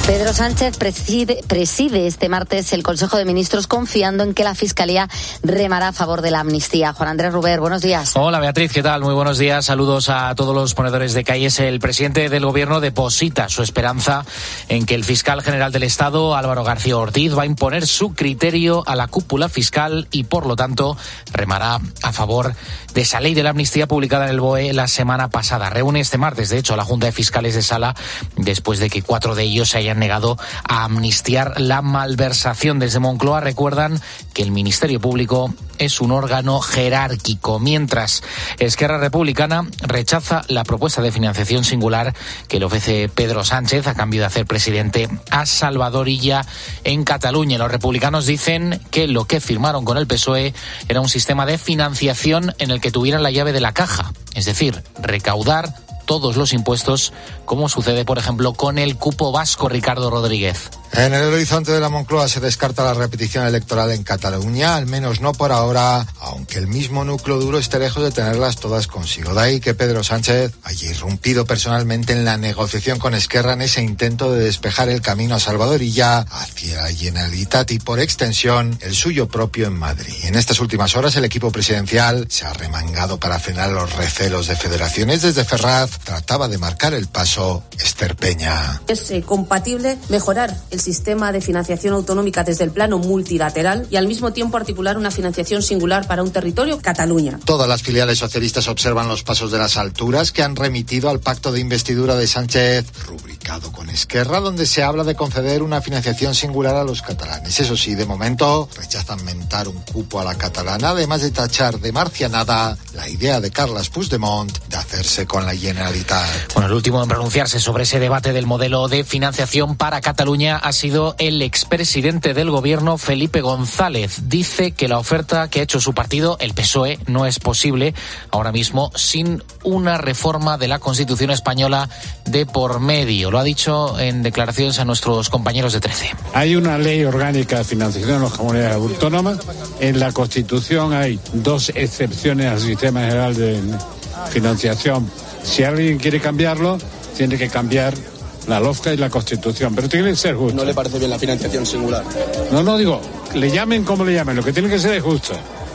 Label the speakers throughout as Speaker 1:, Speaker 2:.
Speaker 1: Pedro Sánchez preside este martes el Consejo de Ministros confiando en que la Fiscalía remará a favor de la amnistía. Juan Andrés Ruber, buenos días.
Speaker 2: Hola Beatriz, ¿qué tal? Muy buenos días. Saludos a todos los ponedores de calles. El presidente del Gobierno deposita su esperanza en que el fiscal general del Estado, Álvaro García Ortiz, va a imponer su criterio a la cúpula fiscal y, por lo tanto, remará a favor de esa ley de la amnistía publicada en el BOE la semana pasada. Reúne este martes, de hecho, a la Junta de Fiscales de Sala después de que 4 de ellos se hayan negado a amnistiar la malversación. Desde Moncloa recuerdan que el Ministerio Público es un órgano jerárquico, mientras Esquerra Republicana rechaza la propuesta de financiación singular que le ofrece Pedro Sánchez a cambio de hacer presidente a Salvador Illa en Cataluña. Los republicanos dicen que lo que firmaron con el PSOE era un sistema de financiación en el que tuvieran la llave de la caja, es decir, recaudar todos los impuestos, como sucede, por ejemplo, con el cupo vasco. Ricardo Rodríguez.
Speaker 3: En el horizonte de la Moncloa se descarta la repetición electoral en Cataluña, al menos no por ahora, aunque el mismo núcleo duro esté lejos de tenerlas todas consigo. De ahí que Pedro Sánchez haya irrumpido personalmente en la negociación con Esquerra en ese intento de despejar el camino a Salvador Illa hacia la Generalitat y, por extensión, el suyo propio en Madrid. En estas últimas horas el equipo presidencial se ha remangado para frenar los recelos de federaciones. Desde Ferraz trataba de marcar el paso Esther Peña.
Speaker 4: Es compatible mejorar el sistema de financiación autonómica desde el plano multilateral y al mismo tiempo articular una financiación singular para un territorio, Cataluña.
Speaker 3: Todas las filiales socialistas observan los pasos de las alturas que han remitido al pacto de investidura de Sánchez, rubricado con Esquerra, donde se habla de conceder una financiación singular a los catalanes. Eso sí, de momento rechazan mentar un cupo a la catalana, además de tachar de marcianada la idea de Carles Puigdemont de hacerse con la Generalitat.
Speaker 2: Bueno, el último en pronunciarse sobre ese debate del modelo de financiación para Cataluña ha sido el expresidente del Gobierno, Felipe González. Dice que la oferta que ha hecho su partido, el PSOE, no es posible ahora mismo sin una reforma de la Constitución española de por medio. Lo ha dicho en declaraciones a nuestros compañeros de 13.
Speaker 5: Hay una ley orgánica de financiación de las comunidades autónomas. En la Constitución hay 2 excepciones al sistema general de financiación. Si alguien quiere cambiarlo, tiene que cambiar la LOFCA y la Constitución, pero tiene que ser justo.
Speaker 6: ¿No le parece bien la financiación singular?
Speaker 5: No digo, le llamen como le llamen, lo que tiene que ser es justo.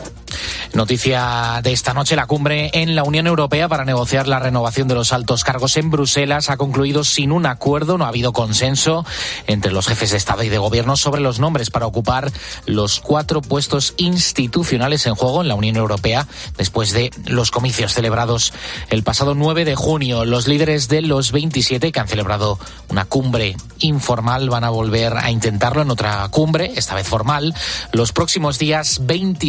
Speaker 2: Noticia de esta noche, la cumbre en la Unión Europea para negociar la renovación de los altos cargos en Bruselas ha concluido sin un acuerdo. No ha habido consenso entre los jefes de Estado y de Gobierno sobre los nombres para ocupar los 4 puestos institucionales en juego en la Unión Europea después de los comicios celebrados el pasado 9 de junio. Los líderes de los 27 que han celebrado una cumbre informal van a volver a intentarlo en otra cumbre, esta vez formal, los próximos días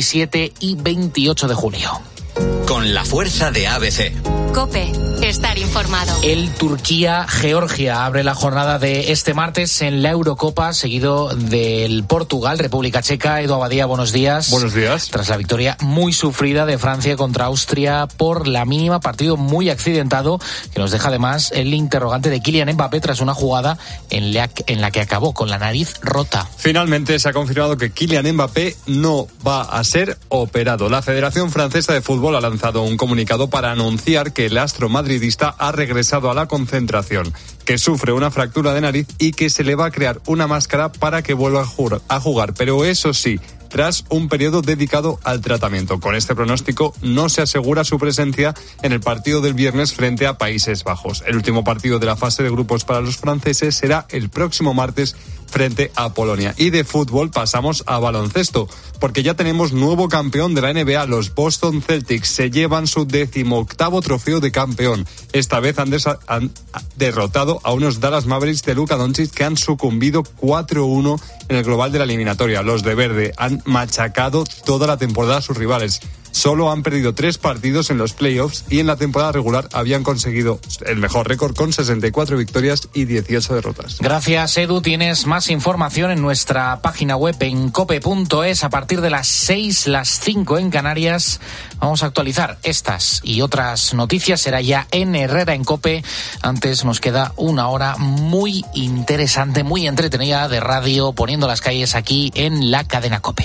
Speaker 2: 27 y 28 de junio.
Speaker 7: Con la fuerza de ABC.
Speaker 8: COPE. Estar informado.
Speaker 2: El Turquía-Georgia abre la jornada de este martes en la Eurocopa, seguido del Portugal-República Checa. Edu Abadía, buenos días.
Speaker 9: Buenos días.
Speaker 2: Tras la victoria muy sufrida de Francia contra Austria por la mínima, partido muy accidentado, que nos deja además el interrogante de Kylian Mbappé tras una jugada en la que acabó con la nariz rota.
Speaker 9: Finalmente se ha confirmado que Kylian Mbappé no va a ser operado. La Federación Francesa de Fútbol ha lanzado un comunicado para anunciar que el astro madridista ha regresado a la concentración, que sufre una fractura de nariz y que se le va a crear una máscara para que vuelva a jugar. Pero eso sí, tras un periodo dedicado al tratamiento. Con este pronóstico no se asegura su presencia en el partido del viernes frente a Países Bajos. El último partido de la fase de grupos para los franceses será el próximo martes frente a Polonia. Y de fútbol pasamos a baloncesto, porque ya tenemos nuevo campeón de la NBA. Los Boston Celtics se llevan su 18º trofeo de campeón. Esta vez han derrotado a unos Dallas Mavericks de Luka Doncic que han sucumbido 4-1 en el global de la eliminatoria. Los de verde han machacado toda la temporada a sus rivales. Solo han perdido 3 partidos en los playoffs y en la temporada regular habían conseguido el mejor récord con 64 victorias y 18 derrotas.
Speaker 2: Gracias, Edu. Tienes más información en nuestra página web en cope.es. A partir de las 6, las 5 en Canarias, vamos a actualizar estas y otras noticias. Será ya en Herrera en Cope. Antes nos queda una hora muy interesante, muy entretenida de radio, poniendo las calles aquí en la cadena Cope.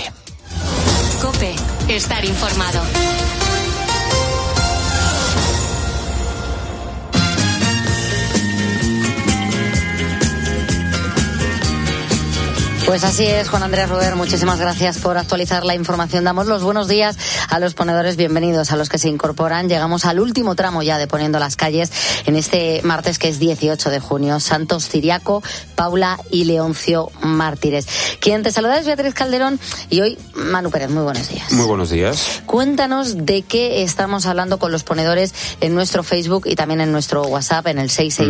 Speaker 8: COPE. Estar informado.
Speaker 1: Pues así es, Juan Andrés Ruber, muchísimas gracias por actualizar la información. Damos los buenos días a los ponedores, bienvenidos a los que se incorporan. Llegamos al último tramo ya de Poniendo las Calles en este martes que es 18 de junio. Santos Ciriaco, Paula y Leoncio Mártires. Quien te saluda es Beatriz Calderón y hoy Manu Pérez. Muy buenos días.
Speaker 10: Muy buenos días.
Speaker 1: Cuéntanos de qué estamos hablando con los ponedores en nuestro Facebook y también en nuestro WhatsApp en el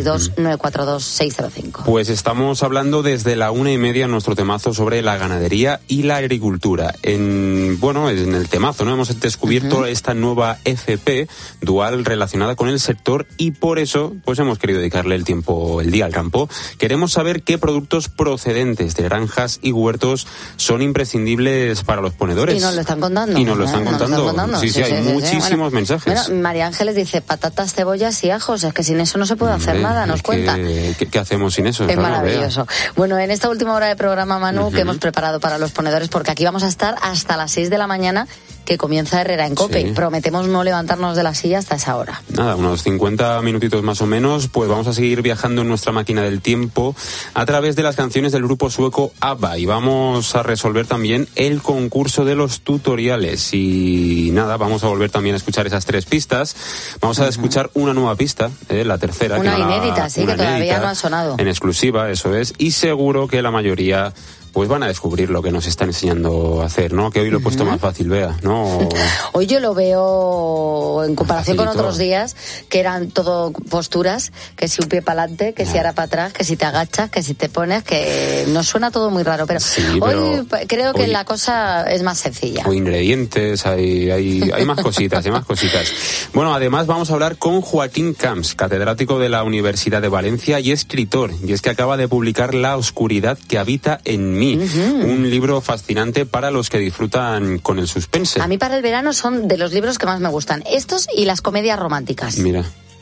Speaker 1: 662-942-605.
Speaker 10: Pues estamos hablando desde la 1:30 en nuestro temazo sobre la ganadería y la agricultura. En el temazo, ¿no? Hemos descubierto esta nueva FP dual relacionada con el sector y por eso pues hemos querido dedicarle el día al campo. Queremos saber qué productos procedentes de granjas y huertos son imprescindibles para los ponedores.
Speaker 1: Y nos lo están contando.
Speaker 10: Sí, hay muchísimos mensajes.
Speaker 1: Bueno, María Ángeles dice patatas, cebollas y ajos. Es que sin eso no se puede hacer nada, nos cuenta.
Speaker 10: ¿Qué hacemos sin eso?
Speaker 1: Es maravilloso. Bueno, en esta última hora de programa, Manu, que hemos preparado para los ponedores, porque aquí vamos a estar hasta las 6 de la mañana, que comienza Herrera en COPE. Sí. Prometemos no levantarnos de la silla hasta esa hora.
Speaker 10: Nada, unos 50 minutitos más o menos, pues vamos a seguir viajando en nuestra máquina del tiempo a través de las canciones del grupo sueco ABBA y vamos a resolver también el concurso de los tutoriales y nada, vamos a volver también a escuchar esas 3 pistas. Vamos a escuchar una nueva pista, la tercera.
Speaker 1: Una inédita, que todavía no ha sonado.
Speaker 10: En exclusiva, eso es, y seguro que la mayoría pues van a descubrir lo que nos está enseñando a hacer, ¿no? Que hoy lo he puesto más fácil, Bea, ¿no?
Speaker 1: Hoy yo lo veo en comparación con otros días, que eran todo posturas, que si un pie para adelante, que si ahora para atrás, que si te agachas, que si te pones, que nos suena todo muy raro, pero, hoy creo que la cosa es más sencilla.
Speaker 10: Hay ingredientes, hay más cositas, Bueno, además vamos a hablar con Joaquín Camps, catedrático de la Universidad de Valencia y escritor, y es que acaba de publicar La oscuridad que habita en mí. Un libro fascinante para los que disfrutan con el suspense.
Speaker 1: A mí para el verano son de los libros que más me gustan. Estos y las comedias románticas.
Speaker 10: Mira.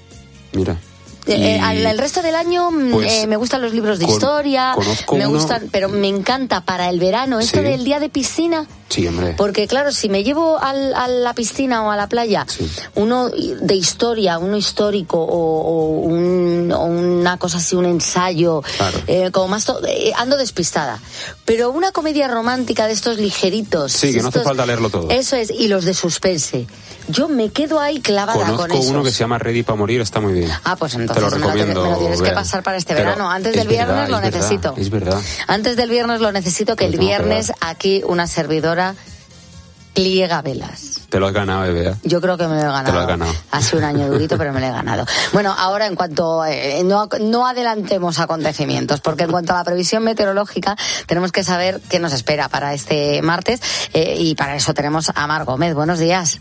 Speaker 1: El resto del año pues, me gustan los libros de historia, me gustan, pero me encanta para el verano esto del día de piscina.
Speaker 10: Sí, hombre.
Speaker 1: Porque claro, si me llevo a la piscina o a la playa, uno de historia, uno histórico o una cosa así, un ensayo, como más ando despistada. Pero una comedia romántica de estos ligeritos.
Speaker 10: Sí, que no hace falta leerlo todo.
Speaker 1: Eso es, y los de suspense. Yo me quedo ahí clavada con eso.
Speaker 10: Conozco uno que se llama Ready para morir, está muy bien.
Speaker 1: Ah, pues entonces
Speaker 10: te lo recomiendo,
Speaker 1: me lo tienes que pasar para este verano. Antes del viernes lo necesito.
Speaker 10: Es verdad.
Speaker 1: Antes del viernes lo necesito, que el viernes aquí una servidora pliega velas.
Speaker 10: Te lo has ganado, Bea.
Speaker 1: Yo creo que me lo he ganado.
Speaker 10: Te lo has ganado.
Speaker 1: Hace un año durito, pero me lo he ganado. Bueno, ahora en cuanto no adelantemos acontecimientos, porque en cuanto a la previsión meteorológica tenemos que saber qué nos espera para este martes y para eso tenemos a Mar Gómez. Buenos días.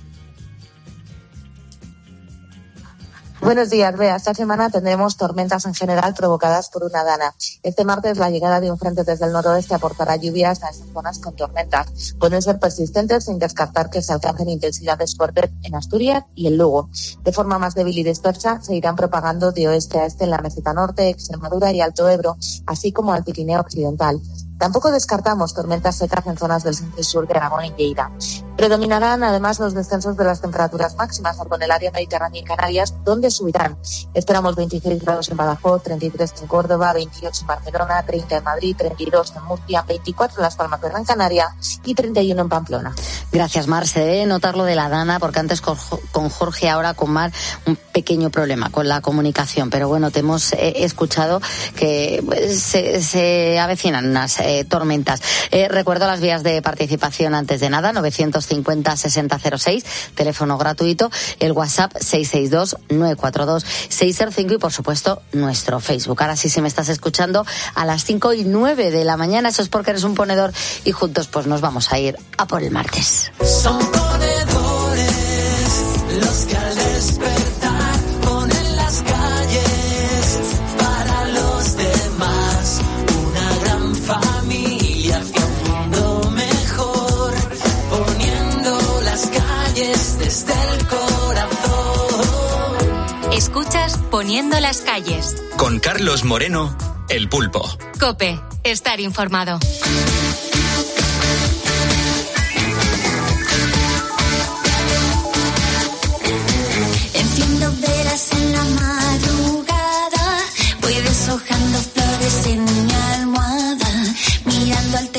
Speaker 11: Buenos días, Bea. Esta semana tendremos tormentas en general provocadas por una dana. Este martes la llegada de un frente desde el noroeste aportará lluvias a esas zonas con tormentas. Pueden ser persistentes sin descartar que se alcancen intensidades fuertes en Asturias y en Lugo. De forma más débil y dispersa se irán propagando de oeste a este en la meseta norte, Extremadura y Alto Ebro, así como al Pirineo occidental. Tampoco descartamos tormentas secas en zonas del centro y sur de Aragón y Lleida. Predominarán además los descensos de las temperaturas máximas por el área mediterránea y Canarias, donde subirán. Esperamos 26 grados en Badajoz, 33 en Córdoba, 28 en Barcelona, 30 en Madrid, 32 en Murcia, 24 en Las Palmas de Gran Canaria y 31 en Pamplona.
Speaker 1: Gracias, Mar. Se debe notar lo de la dana, porque antes con Jorge, ahora con Mar, un pequeño problema con la comunicación. Pero bueno, te hemos escuchado que se avecinan unas tormentas. Recuerdo las vías de participación antes de nada, 950-6006, teléfono gratuito, el WhatsApp 662-942-605 y por supuesto nuestro Facebook. Ahora sí, si me estás escuchando a las 5:09 de la mañana, eso es porque eres un ponedor y juntos pues nos vamos a ir a por el martes.
Speaker 12: Son ponedores los que al despertar ponen las calles para los demás, una gran familia hacia un mundo mejor, poniendo las calles desde el corazón.
Speaker 8: Escuchas Poniendo las calles
Speaker 7: con Carlos Moreno, El Pulpo.
Speaker 8: COPE, estar informado.
Speaker 12: Enciendo velas en la madrugada, voy deshojando flores en mi almohada, mirando al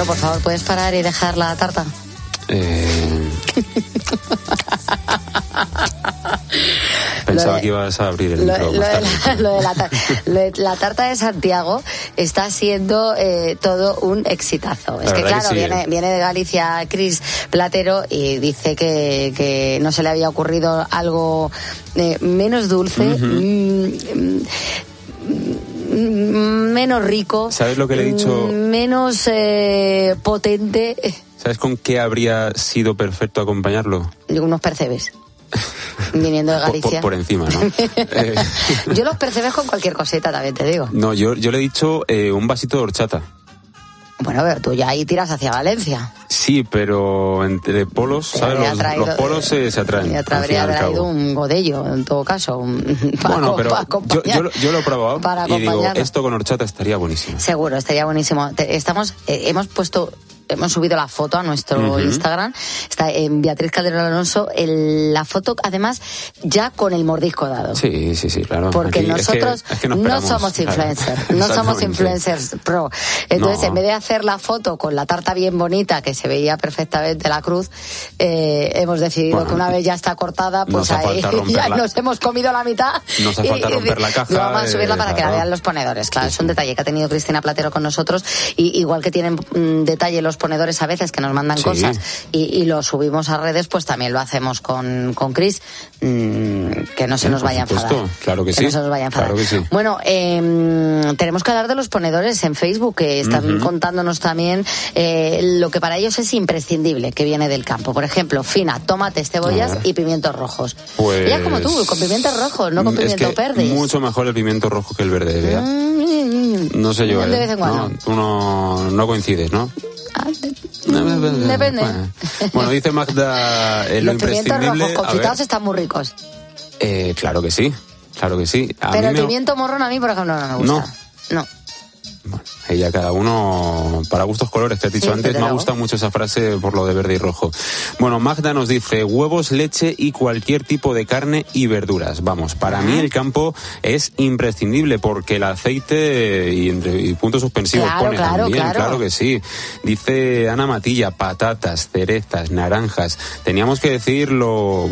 Speaker 1: por favor, ¿puedes parar y dejar la tarta?
Speaker 10: Pensaba que ibas a abrir el micro más tarde.
Speaker 1: La tarta de Santiago está siendo todo un exitazo. Es que claro, viene de Galicia Cris Platero y dice que no se le había ocurrido algo menos dulce, menos rico.
Speaker 10: ¿Sabes lo que le he dicho?
Speaker 1: Menos potente.
Speaker 10: ¿Sabes con qué habría sido perfecto acompañarlo?
Speaker 1: Unos percebes. Viniendo de Galicia.
Speaker 10: Por encima, ¿no?
Speaker 1: Yo los percebes con cualquier cosita, también te digo.
Speaker 10: No, yo le he dicho un vasito de horchata.
Speaker 1: Bueno, pero tú ya ahí tiras hacia Valencia.
Speaker 10: Sí, pero entre polos, ¿sabes? Los polos se atraen.
Speaker 1: Ya te habría traído un godello, en todo caso.
Speaker 10: Bueno, pero yo lo he probado y digo, esto con horchata estaría buenísimo.
Speaker 1: Seguro, estaría buenísimo. Hemos subido la foto a nuestro Instagram, está en Beatriz Calderón Alonso, la foto además ya con el mordisco dado.
Speaker 10: Sí, claro.
Speaker 1: Porque aquí nosotros no somos influencers, no somos influencers pro. Entonces, en vez de hacer la foto con la tarta bien bonita, que se veía perfectamente la cruz, hemos decidido que una vez ya está cortada, pues ahí ya nos hemos comido la mitad.
Speaker 10: Nos hace falta romper la caja.
Speaker 1: Vamos a subirla para que la vean los ponedores. Claro, es un detalle que ha tenido Cristina Platero con nosotros, y igual que tienen detalle los ponedores a veces que nos mandan cosas y lo subimos a redes, pues también lo hacemos con Cris, que no se nos vaya a enfadar.
Speaker 10: Claro que sí.
Speaker 1: No se nos vaya a enfadar.
Speaker 10: Claro que sí.
Speaker 1: Bueno, tenemos que hablar de los ponedores en Facebook, que están contándonos también lo que para ellos es imprescindible que viene del campo. Por ejemplo, fina, tomates, cebollas y pimientos rojos.
Speaker 10: Pues...
Speaker 1: Ya como tú, con pimientos rojos, no con pimientos verdes.
Speaker 10: Mucho mejor el pimiento rojo que el verde, Bea. No sé yo,
Speaker 1: de vez en cuando.
Speaker 10: Tú no coincides, ¿no?
Speaker 1: Depende.
Speaker 10: Bueno, dice Magda, lo
Speaker 1: los pimientos
Speaker 10: imprescindible...
Speaker 1: rojos confitados están muy ricos.
Speaker 10: Claro que sí.
Speaker 1: Pero el pimiento morrón a mí, por ejemplo, no me gusta. No.
Speaker 10: Bueno, ella cada uno para gustos colores, que has dicho antes. Me ha gustado mucho esa frase por lo de verde y rojo. Bueno, Magda nos dice huevos, leche y cualquier tipo de carne y verduras. Vamos, para mí el campo es imprescindible porque el aceite y puntos suspensivos pone también, claro que sí. Dice Ana Matilla, patatas, cerezas, naranjas. Teníamos que decirlo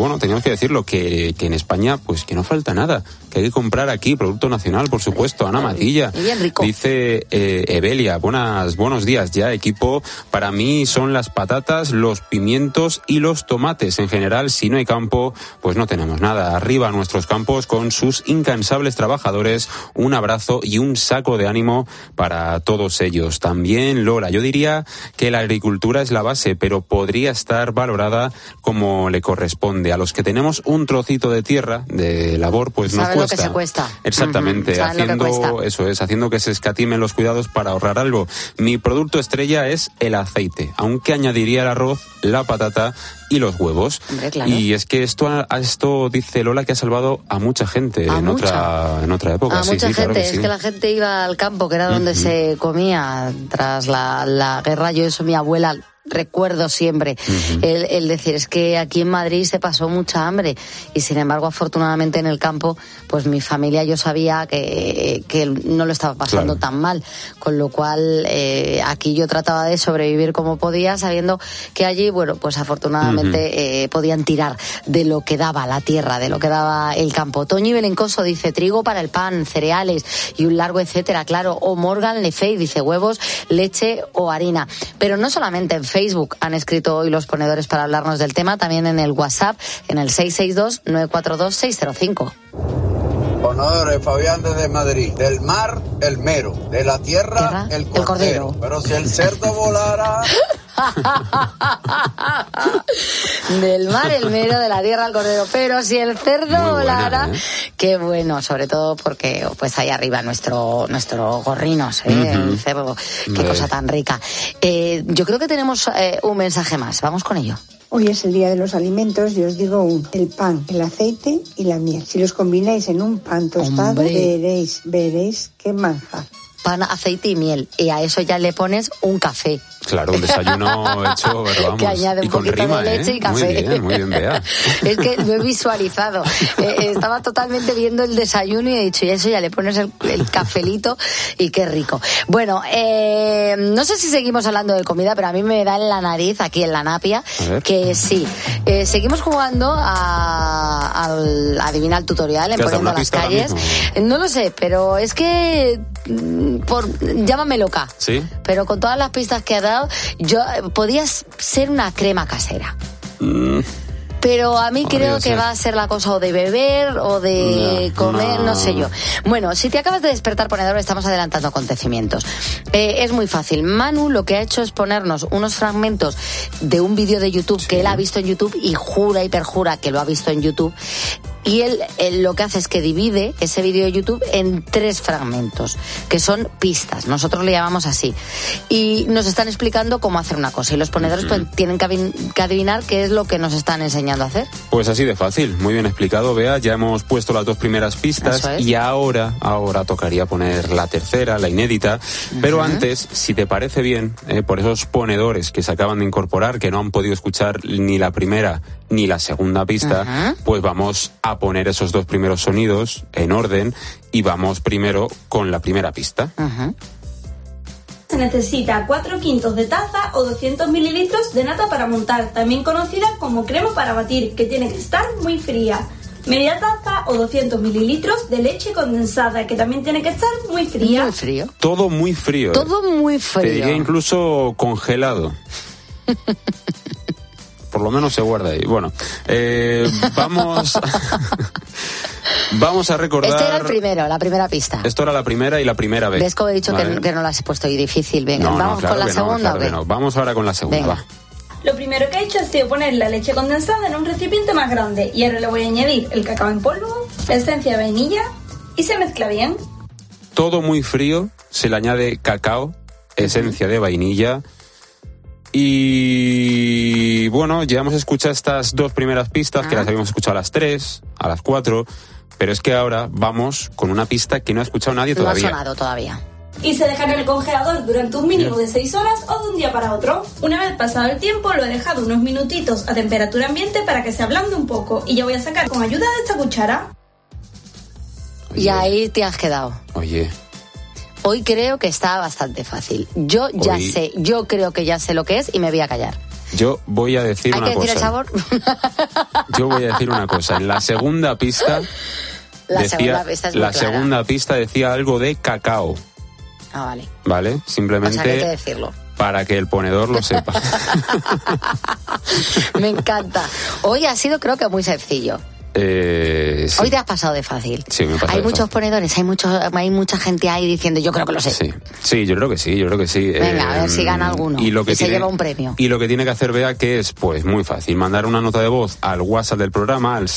Speaker 10: que en España pues que no falta nada, que hay que comprar aquí producto nacional, por supuesto. Ana Matilla.
Speaker 1: Y bien rico.
Speaker 10: Dice Evelia, buenos días ya, equipo. Para mí son las patatas, los pimientos y los tomates. En general, si no hay campo, pues no tenemos nada. Arriba nuestros campos con sus incansables trabajadores. Un abrazo y un saco de ánimo para todos ellos. También Lola, yo diría que la agricultura es la base, pero podría estar valorada como le corresponde. A los que tenemos un trocito de tierra de labor, pues nos cuesta.
Speaker 1: Lo que se cuesta.
Speaker 10: Exactamente, haciendo que se escatimen los cuidados para ahorrar algo. Mi producto estrella es el aceite, aunque añadiría el arroz, la patata y los huevos.
Speaker 1: Hombre, claro.
Speaker 10: Y es que esto dice Lola que ha salvado a mucha gente en otra época.
Speaker 1: A mucha gente, claro que la gente iba al campo, que era donde se comía tras la guerra. Yo eso, mi abuela recuerdo siempre el decir, es que aquí en Madrid se pasó mucha hambre y sin embargo afortunadamente en el campo pues mi familia, yo sabía que no lo estaba pasando tan mal, con lo cual aquí yo trataba de sobrevivir como podía, sabiendo que allí, bueno, pues afortunadamente podían tirar de lo que daba la tierra, de lo que daba el campo. Toñi Belencoso dice trigo para el pan, cereales y un largo etcétera, claro. O Morgan Lefey dice huevos, leche o harina. Pero no solamente en Facebook han escrito hoy los ponedores para hablarnos del tema, también en el WhatsApp, en el 662-942-605.
Speaker 13: Ponedores, Fabián desde Madrid. Del mar, el mero. De la tierra, el cordero. Pero si el cerdo volara...
Speaker 1: Del mar el mero, de la tierra el cordero, pero si el cerdo volara, qué bueno, sobre todo porque pues ahí arriba nuestro gorrinos, el cerdo, qué cosa tan rica. Yo creo que tenemos un mensaje más, vamos con ello.
Speaker 14: Hoy es el día de los alimentos y os digo uno: el pan, el aceite y la miel. Si los combináis en un pan tostado, veréis qué manjar.
Speaker 1: pan, aceite y miel. Y a eso ya le pones un café.
Speaker 10: Claro, un desayuno hecho, pero vamos,
Speaker 1: que añade un poquito
Speaker 10: rima,
Speaker 1: de leche y café.
Speaker 10: Muy bien, Bea.
Speaker 1: Es que lo he visualizado. Estaba totalmente viendo el desayuno y he dicho, y eso ya le pones el cafelito y qué rico. Bueno, no sé si seguimos hablando de comida, pero a mí me da en la nariz, aquí en la napia, que sí. Seguimos jugando al adivinar el tutorial en Poniendo las Calles. No lo sé, pero es que llámame loca.
Speaker 10: ¿Sí?
Speaker 1: Pero con todas las pistas que ha dado, podías ser una crema casera. Pero a mí creo que va a ser la cosa o de beber o de comer, no sé yo. Bueno, si te acabas de despertar, ponedor, estamos adelantando acontecimientos. Es muy fácil. Manu lo que ha hecho es ponernos unos fragmentos de un vídeo de YouTube que él ha visto en YouTube y jura y perjura que lo ha visto en YouTube. Y él lo que hace es que divide ese vídeo de YouTube en 3 fragmentos, que son pistas. Nosotros le llamamos así. Y nos están explicando cómo hacer una cosa. Y los ponedores pues, tienen que adivinar qué es lo que nos están enseñando a hacer.
Speaker 10: Pues así de fácil. Muy bien explicado, Bea. Ya hemos puesto las 2 primeras pistas. Y ahora tocaría poner la tercera, la inédita. Pero antes, si te parece bien, por esos ponedores que se acaban de incorporar, que no han podido escuchar ni la primera ni la segunda pista, pues vamos a poner esos 2 primeros sonidos en orden y vamos primero con la primera pista.
Speaker 15: Se necesita 4 quintos de taza o 200 mililitros de nata para montar, también conocida como crema para batir, que tiene que estar muy fría. Media taza o 200 mililitros de leche condensada, que también tiene que estar muy fría.
Speaker 1: Muy frío.
Speaker 10: Todo muy frío.
Speaker 1: Todo muy frío.
Speaker 10: Te diría incluso congelado. Por lo menos se guarda ahí. Bueno, vamos a recordar...
Speaker 1: Este era el primero, la primera pista.
Speaker 10: Esto era la primera y la primera vez.
Speaker 1: ¿Ves cómo he dicho que no las he puesto y difícil? Venga, vamos con la segunda.
Speaker 10: Vamos ahora con la segunda,
Speaker 1: venga.
Speaker 10: Va.
Speaker 15: Lo primero que he hecho ha sido poner la leche condensada en un recipiente más grande y ahora le voy a añadir el cacao en polvo, la esencia de vainilla y se mezcla bien.
Speaker 10: Todo muy frío, se le añade cacao, esencia de vainilla. Y bueno, ya hemos escuchado estas 2 primeras pistas, que las habíamos escuchado a las 3, a las 4, pero es que ahora vamos con una pista que no ha escuchado nadie todavía.
Speaker 1: No ha sonado todavía.
Speaker 15: Y se deja en el congelador durante un mínimo de 6 horas o de un día para otro. Una vez pasado el tiempo, lo he dejado unos minutitos a temperatura ambiente para que se ablande un poco. Y ya voy a sacar con ayuda de esta cuchara.
Speaker 10: Oye.
Speaker 1: Y ahí te has quedado.
Speaker 10: Oye.
Speaker 1: Hoy creo que está bastante fácil. Yo creo que ya sé lo que es y me voy a callar.
Speaker 10: Yo voy a decir una cosa.
Speaker 1: ¿Hay que decir el sabor?
Speaker 10: Yo voy a decir una cosa. En la segunda pista la segunda pista decía algo de cacao.
Speaker 1: Ah, vale.
Speaker 10: Vale, simplemente
Speaker 1: o sea, que hay que decirlo.
Speaker 10: Para que el ponedor lo sepa.
Speaker 1: Me encanta. Hoy ha sido, creo que muy sencillo.
Speaker 10: Sí.
Speaker 1: Hoy te has pasado de fácil.
Speaker 10: Sí, me he pasado
Speaker 1: hay
Speaker 10: de
Speaker 1: muchos
Speaker 10: fácil.
Speaker 1: Ponedores, hay mucha gente ahí diciendo yo creo que lo sé.
Speaker 10: Sí, yo creo que sí.
Speaker 1: Venga, a ver si gana alguno y se lleva un premio.
Speaker 10: Y lo que tiene que hacer Bea, que es pues muy fácil, mandar una nota de voz al WhatsApp del programa al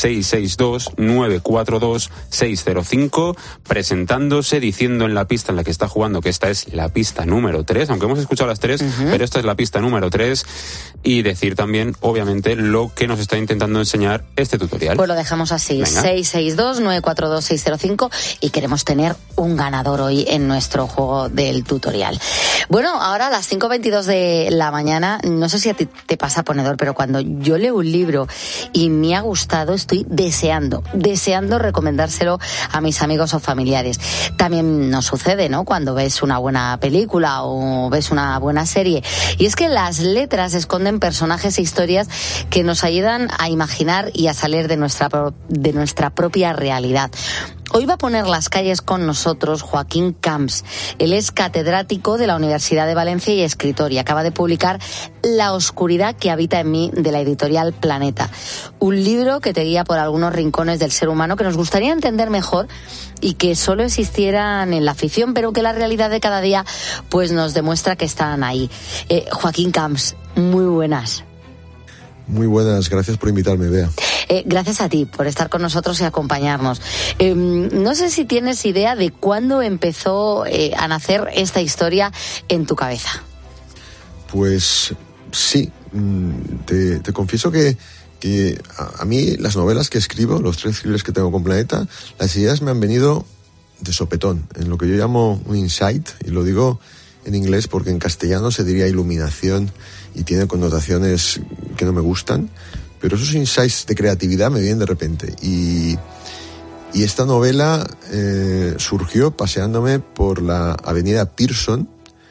Speaker 10: 662-942-605, presentándose, diciendo en la pista en la que está jugando que esta es la pista número 3, aunque hemos escuchado las 3, pero esta es la pista número 3, y decir también, obviamente, lo que nos está intentando enseñar este tutorial.
Speaker 1: Pues lo dejamos así, 662-942-605, y queremos tener un ganador hoy en nuestro juego del tutorial. Bueno, ahora a las 5:22 de la mañana, no sé si a ti te pasa, ponedor, pero cuando yo leo un libro y me ha gustado, estoy deseando recomendárselo a mis amigos o familiares. También nos sucede, ¿no?, cuando ves una buena película o ves una buena serie. Y es que las letras esconden personajes e historias que nos ayudan a imaginar y a salir de nuestra propia realidad. Hoy va a poner las calles con nosotros Joaquín Camps. Él es catedrático de la Universidad de Valencia y escritor, y acaba de publicar La oscuridad que habita en mí, de la editorial Planeta. Un libro que te guía por algunos rincones del ser humano que nos gustaría entender mejor y que solo existieran en la ficción, pero que la realidad de cada día pues nos demuestra que están ahí. Joaquín Camps, muy buenas.
Speaker 16: Muy buenas, gracias por invitarme, Bea.
Speaker 1: Gracias a ti por estar con nosotros y acompañarnos. No sé si tienes idea de cuándo empezó a nacer esta historia en tu cabeza.
Speaker 16: Pues sí, te confieso que a mí las novelas que escribo, los 3 thrillers que tengo con Planeta, las ideas me han venido de sopetón, en lo que yo llamo un insight, y lo digo en inglés porque en castellano se diría iluminación y tiene connotaciones que no me gustan, pero esos insights de creatividad me vienen de repente. Y esta novela surgió paseándome por la avenida Pearson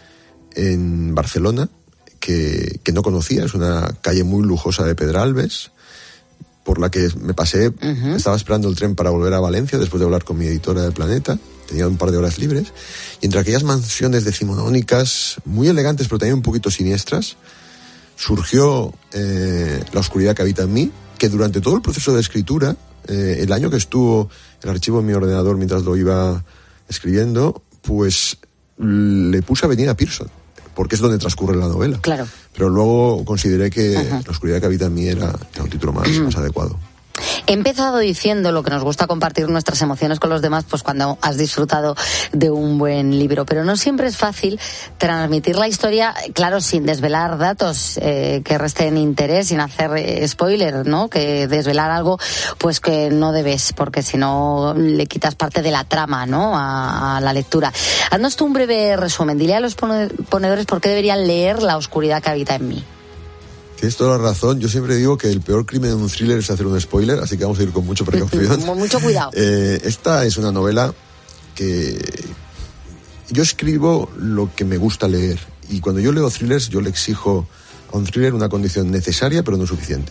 Speaker 16: en Barcelona, que no conocía. Es una calle muy lujosa de Pedralbes, por la que me pasé. Estaba esperando el tren para volver a Valencia después de hablar con mi editora de Planeta. Tenía un par de horas libres. Y entre aquellas mansiones decimonónicas, muy elegantes pero también un poquito siniestras, surgió La oscuridad que habita en mí, que durante todo el proceso de escritura, el año que estuvo el archivo en mi ordenador mientras lo iba escribiendo, pues le puse Avenida Pearson, porque es donde transcurre la novela.
Speaker 1: Claro.
Speaker 16: Pero luego consideré que La oscuridad que habita en mí era un título más adecuado.
Speaker 1: He empezado diciendo lo que nos gusta compartir nuestras emociones con los demás, pues cuando has disfrutado de un buen libro, pero no siempre es fácil transmitir la historia, claro, sin desvelar datos que resten interés, sin hacer spoiler, ¿no? Que desvelar algo, pues que no debes, porque si no le quitas parte de la trama, ¿no? A la lectura. Haznos tú un breve resumen. Dile a los ponedores por qué deberían leer La oscuridad que habita en mí.
Speaker 16: Tienes toda la razón. Yo siempre digo que el peor crimen en un thriller es hacer un spoiler, así que vamos a ir con mucha precaución.
Speaker 1: Con mucho cuidado.
Speaker 16: Esta es una novela que yo escribo lo que me gusta leer, y cuando yo leo thrillers yo le exijo a un thriller una condición necesaria pero no suficiente.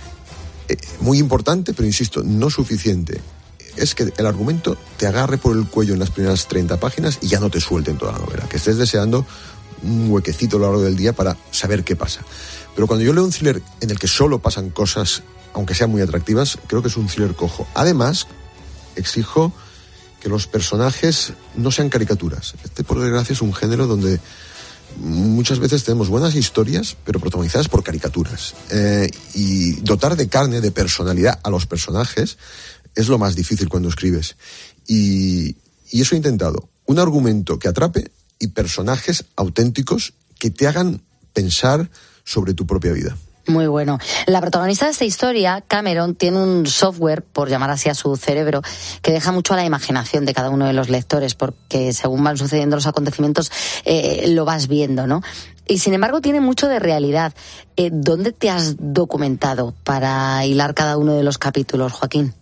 Speaker 16: Muy importante, pero insisto, no suficiente. Es que el argumento te agarre por el cuello en las primeras 30 páginas y ya no te suelte en toda la novela, que estés deseando un huequecito a lo largo del día para saber qué pasa. Pero cuando yo leo un thriller en el que solo pasan cosas, aunque sean muy atractivas, creo que es un thriller cojo. Además, exijo que los personajes no sean caricaturas. Por desgracia, es un género donde muchas veces tenemos buenas historias, pero protagonizadas por caricaturas. Y dotar de carne, de personalidad a los personajes es lo más difícil cuando escribes. Y eso he intentado. Un argumento que atrape y personajes auténticos que te hagan pensar sobre tu propia vida.
Speaker 1: Muy bueno. La protagonista de esta historia, Cameron, tiene un software, por llamar así a su cerebro, que deja mucho a la imaginación de cada uno de los lectores, porque según van sucediendo los acontecimientos, lo vas viendo, ¿no? Y sin embargo tiene mucho de realidad. ¿Dónde te has documentado para hilar cada uno de los capítulos, Joaquín?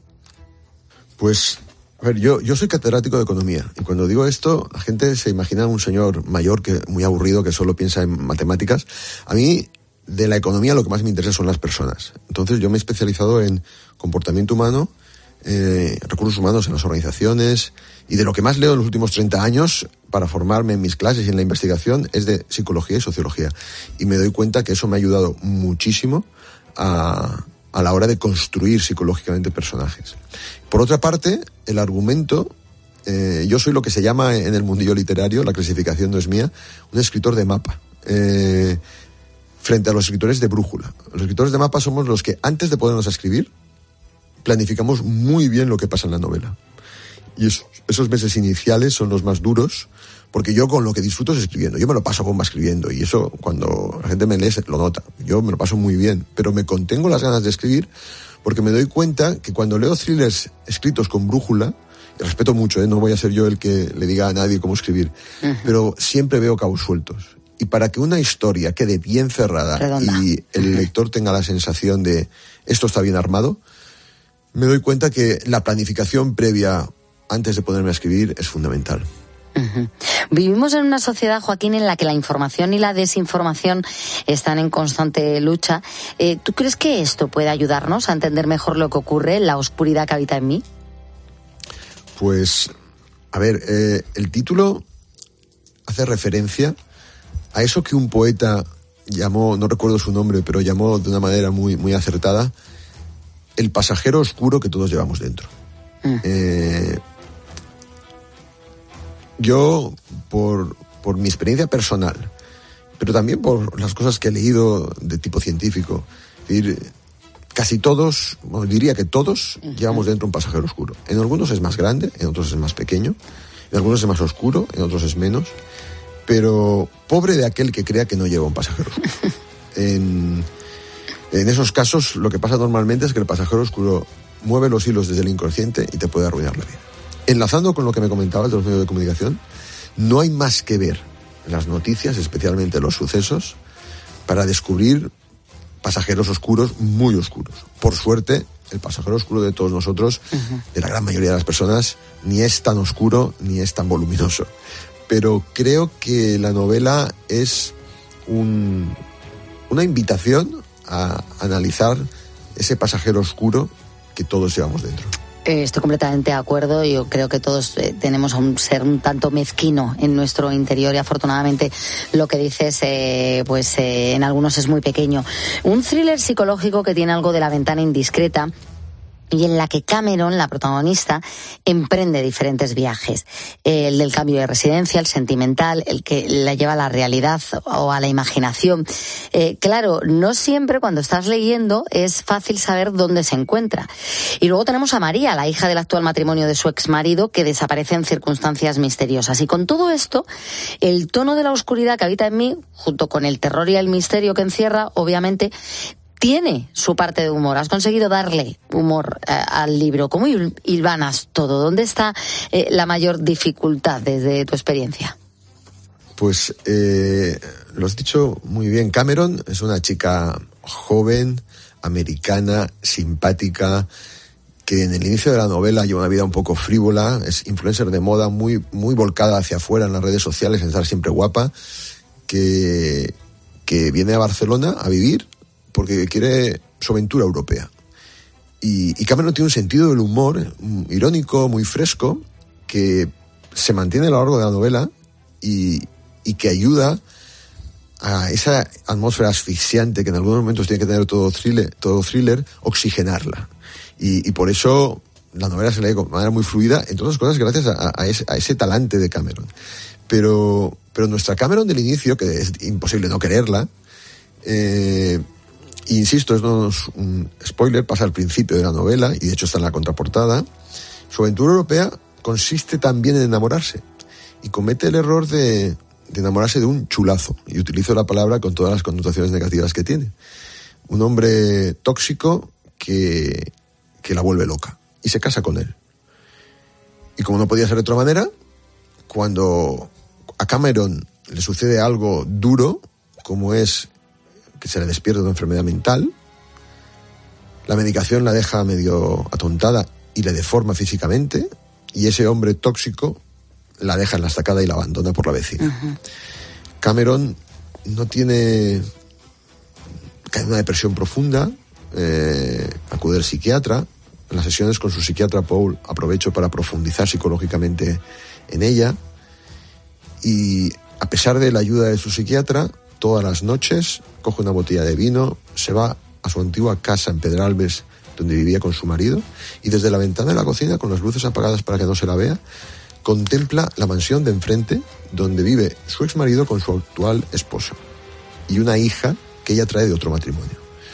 Speaker 16: Pues, a ver, yo soy catedrático de economía, y cuando digo esto, la gente se imagina un señor mayor, muy aburrido, que solo piensa en matemáticas. A mí, de la economía, lo que más me interesa son las personas. Entonces, yo me he especializado en comportamiento humano, recursos humanos en las organizaciones, y de lo que más leo en los últimos 30 años, para formarme en mis clases y en la investigación, es de psicología y sociología. Y me doy cuenta que eso me ha ayudado muchísimo a la hora de construir psicológicamente personajes. Por otra parte, el argumento, yo soy lo que se llama en el mundillo literario, la clasificación no es mía, un escritor de mapa, frente a los escritores de brújula. Los escritores de mapa somos los que, antes de ponernos a escribir, planificamos muy bien lo que pasa en la novela. Y esos meses iniciales son los más duros, porque yo con lo que disfruto es escribiendo. Yo me lo paso bomba escribiendo, y eso cuando la gente me lee lo nota. Yo me lo paso muy bien, pero me contengo las ganas de escribir, porque me doy cuenta que cuando leo thrillers escritos con brújula, y respeto mucho, no voy a ser yo el que le diga a nadie cómo escribir, pero siempre veo cabos sueltos. Y para que una historia quede bien cerrada, redonda, y el lector tenga la sensación de esto está bien armado, me doy cuenta que la planificación previa antes de ponerme a escribir es fundamental.
Speaker 1: Vivimos en una sociedad, Joaquín, en la que la información y la desinformación están en constante lucha. ¿Tú crees que esto puede ayudarnos a entender mejor lo que ocurre en La oscuridad que habita en mí?
Speaker 16: Pues, a ver, el título hace referencia a eso que un poeta llamó, no recuerdo su nombre, pero llamó de una manera muy, muy acertada, el pasajero oscuro que todos llevamos dentro. Yo, por mi experiencia personal, pero también por las cosas que he leído de tipo científico, es decir, casi todos, diría que todos, llevamos dentro un pasajero oscuro. En algunos es más grande, en otros es más pequeño, en algunos es más oscuro, en otros es menos, pero pobre de aquel que crea que no lleva un pasajero oscuro. En esos casos, lo que pasa normalmente es que el pasajero oscuro mueve los hilos desde el inconsciente y te puede arruinar la vida. Enlazando con lo que me comentabas de los medios de comunicación, no hay más que ver las noticias, especialmente los sucesos, para descubrir pasajeros oscuros, muy oscuros. Por suerte, el pasajero oscuro de todos nosotros, de la gran mayoría de las personas, ni es tan oscuro ni es tan voluminoso. Pero creo que la novela es una invitación a analizar ese pasajero oscuro que todos llevamos dentro. Estoy completamente de acuerdo. Yo creo que todos tenemos a un ser un tanto mezquino en nuestro interior y afortunadamente lo que dices en algunos es muy pequeño. Un thriller psicológico que tiene algo de La ventana indiscreta y en la que Cameron, la protagonista, emprende diferentes viajes. El del cambio de residencia, el sentimental, el que la lleva a la realidad o a la imaginación. Claro, no siempre cuando estás leyendo es fácil saber dónde se encuentra. Y luego tenemos a María, la hija del actual matrimonio de su exmarido, que desaparece en circunstancias misteriosas. Y con todo esto, el tono de la oscuridad que habita en mí, junto con el terror y el misterio que encierra, obviamente, tiene su parte de humor. Has conseguido darle humor al libro. ¿Cómo hilvanas todo? ¿Dónde está la mayor dificultad desde tu experiencia? Pues lo has dicho muy bien. Cameron es una chica joven, americana, simpática, que en el inicio de la novela lleva una vida un poco frívola, es influencer de moda, muy, muy volcada hacia afuera en las redes sociales, en estar siempre guapa, que viene a Barcelona a vivir porque quiere su aventura europea. Y Cameron tiene un sentido del humor irónico, muy fresco, que se mantiene a lo largo de la novela y que ayuda a esa atmósfera asfixiante que en algunos momentos tiene que tener todo thriller, oxigenarla. Y por eso la novela se lee de manera muy fluida, entre otras cosas gracias a ese talante de Cameron. Pero nuestra Cameron del inicio, que es imposible no quererla, insisto, esto no es un spoiler, pasa al principio de la novela y de hecho está en la contraportada. Su aventura europea consiste también en enamorarse y comete el error de enamorarse de un chulazo, y utilizo la palabra con todas las connotaciones negativas que tiene. Un hombre tóxico que la vuelve loca y se casa con él. Y como no podía ser de otra manera, cuando a Cameron le sucede algo duro, como es que se le despierta de una enfermedad mental, la medicación la deja medio atontada y le deforma físicamente, y ese hombre tóxico la deja en la estacada y la abandona por la vecina. Uh-huh. Cameron cae en una depresión profunda, acude al psiquiatra. En las sesiones con su psiquiatra Paul aprovecho para profundizar psicológicamente en ella, y a pesar de la ayuda de su psiquiatra, todas las noches coge una botella de vino, se va a su antigua casa en Pedralbes, donde vivía con su marido, y desde la ventana de la cocina, con las luces apagadas para que no se la vea, contempla la mansión de enfrente, donde vive su exmarido con su actual esposa y una hija que ella trae de otro matrimonio.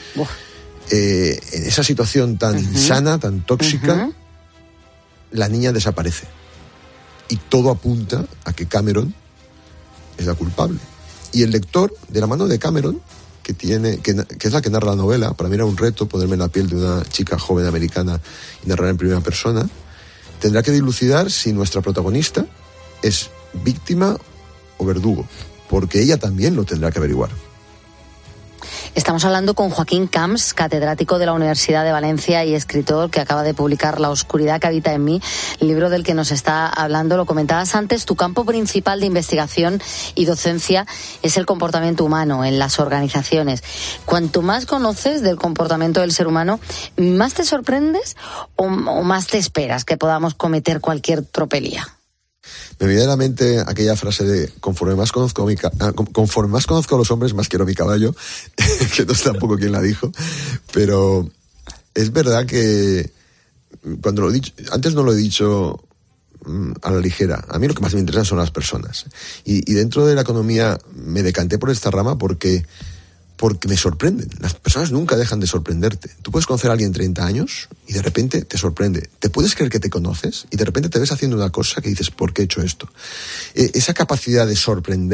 Speaker 16: En esa situación tan insana, tan tóxica, la niña desaparece y todo apunta a que Cameron es la culpable. Y el lector, de la mano de Cameron, que es la que narra la novela, para mí era un reto ponerme en la piel de una chica joven americana y narrar en primera persona, tendrá que dilucidar si nuestra protagonista es víctima o verdugo, porque ella también lo tendrá que averiguar. Estamos hablando con Joaquín Camps, catedrático de la Universidad de Valencia y escritor que acaba de publicar La oscuridad que habita en mí, el libro del que nos está hablando. Lo comentabas antes, tu campo principal de investigación y docencia es el comportamiento humano en las organizaciones. Cuanto más conoces del comportamiento del ser humano, ¿más te sorprendes o más te esperas que podamos cometer cualquier tropelía? Me viene a la mente aquella frase de conforme más conozco a los hombres, más quiero mi caballo, que no sé tampoco quién la dijo, pero es verdad que cuando lo he dicho, antes no lo he dicho a la ligera. A mí lo que más me interesa son las personas. Y dentro de la economía me decanté por esta rama porque me sorprenden. Las personas nunca dejan de sorprenderte. Tú puedes conocer a alguien 30 años y de repente te sorprende. ¿Te puedes creer que te conoces? Y de repente te ves haciendo una cosa que dices, ¿por qué he hecho esto? Esa capacidad de sorprender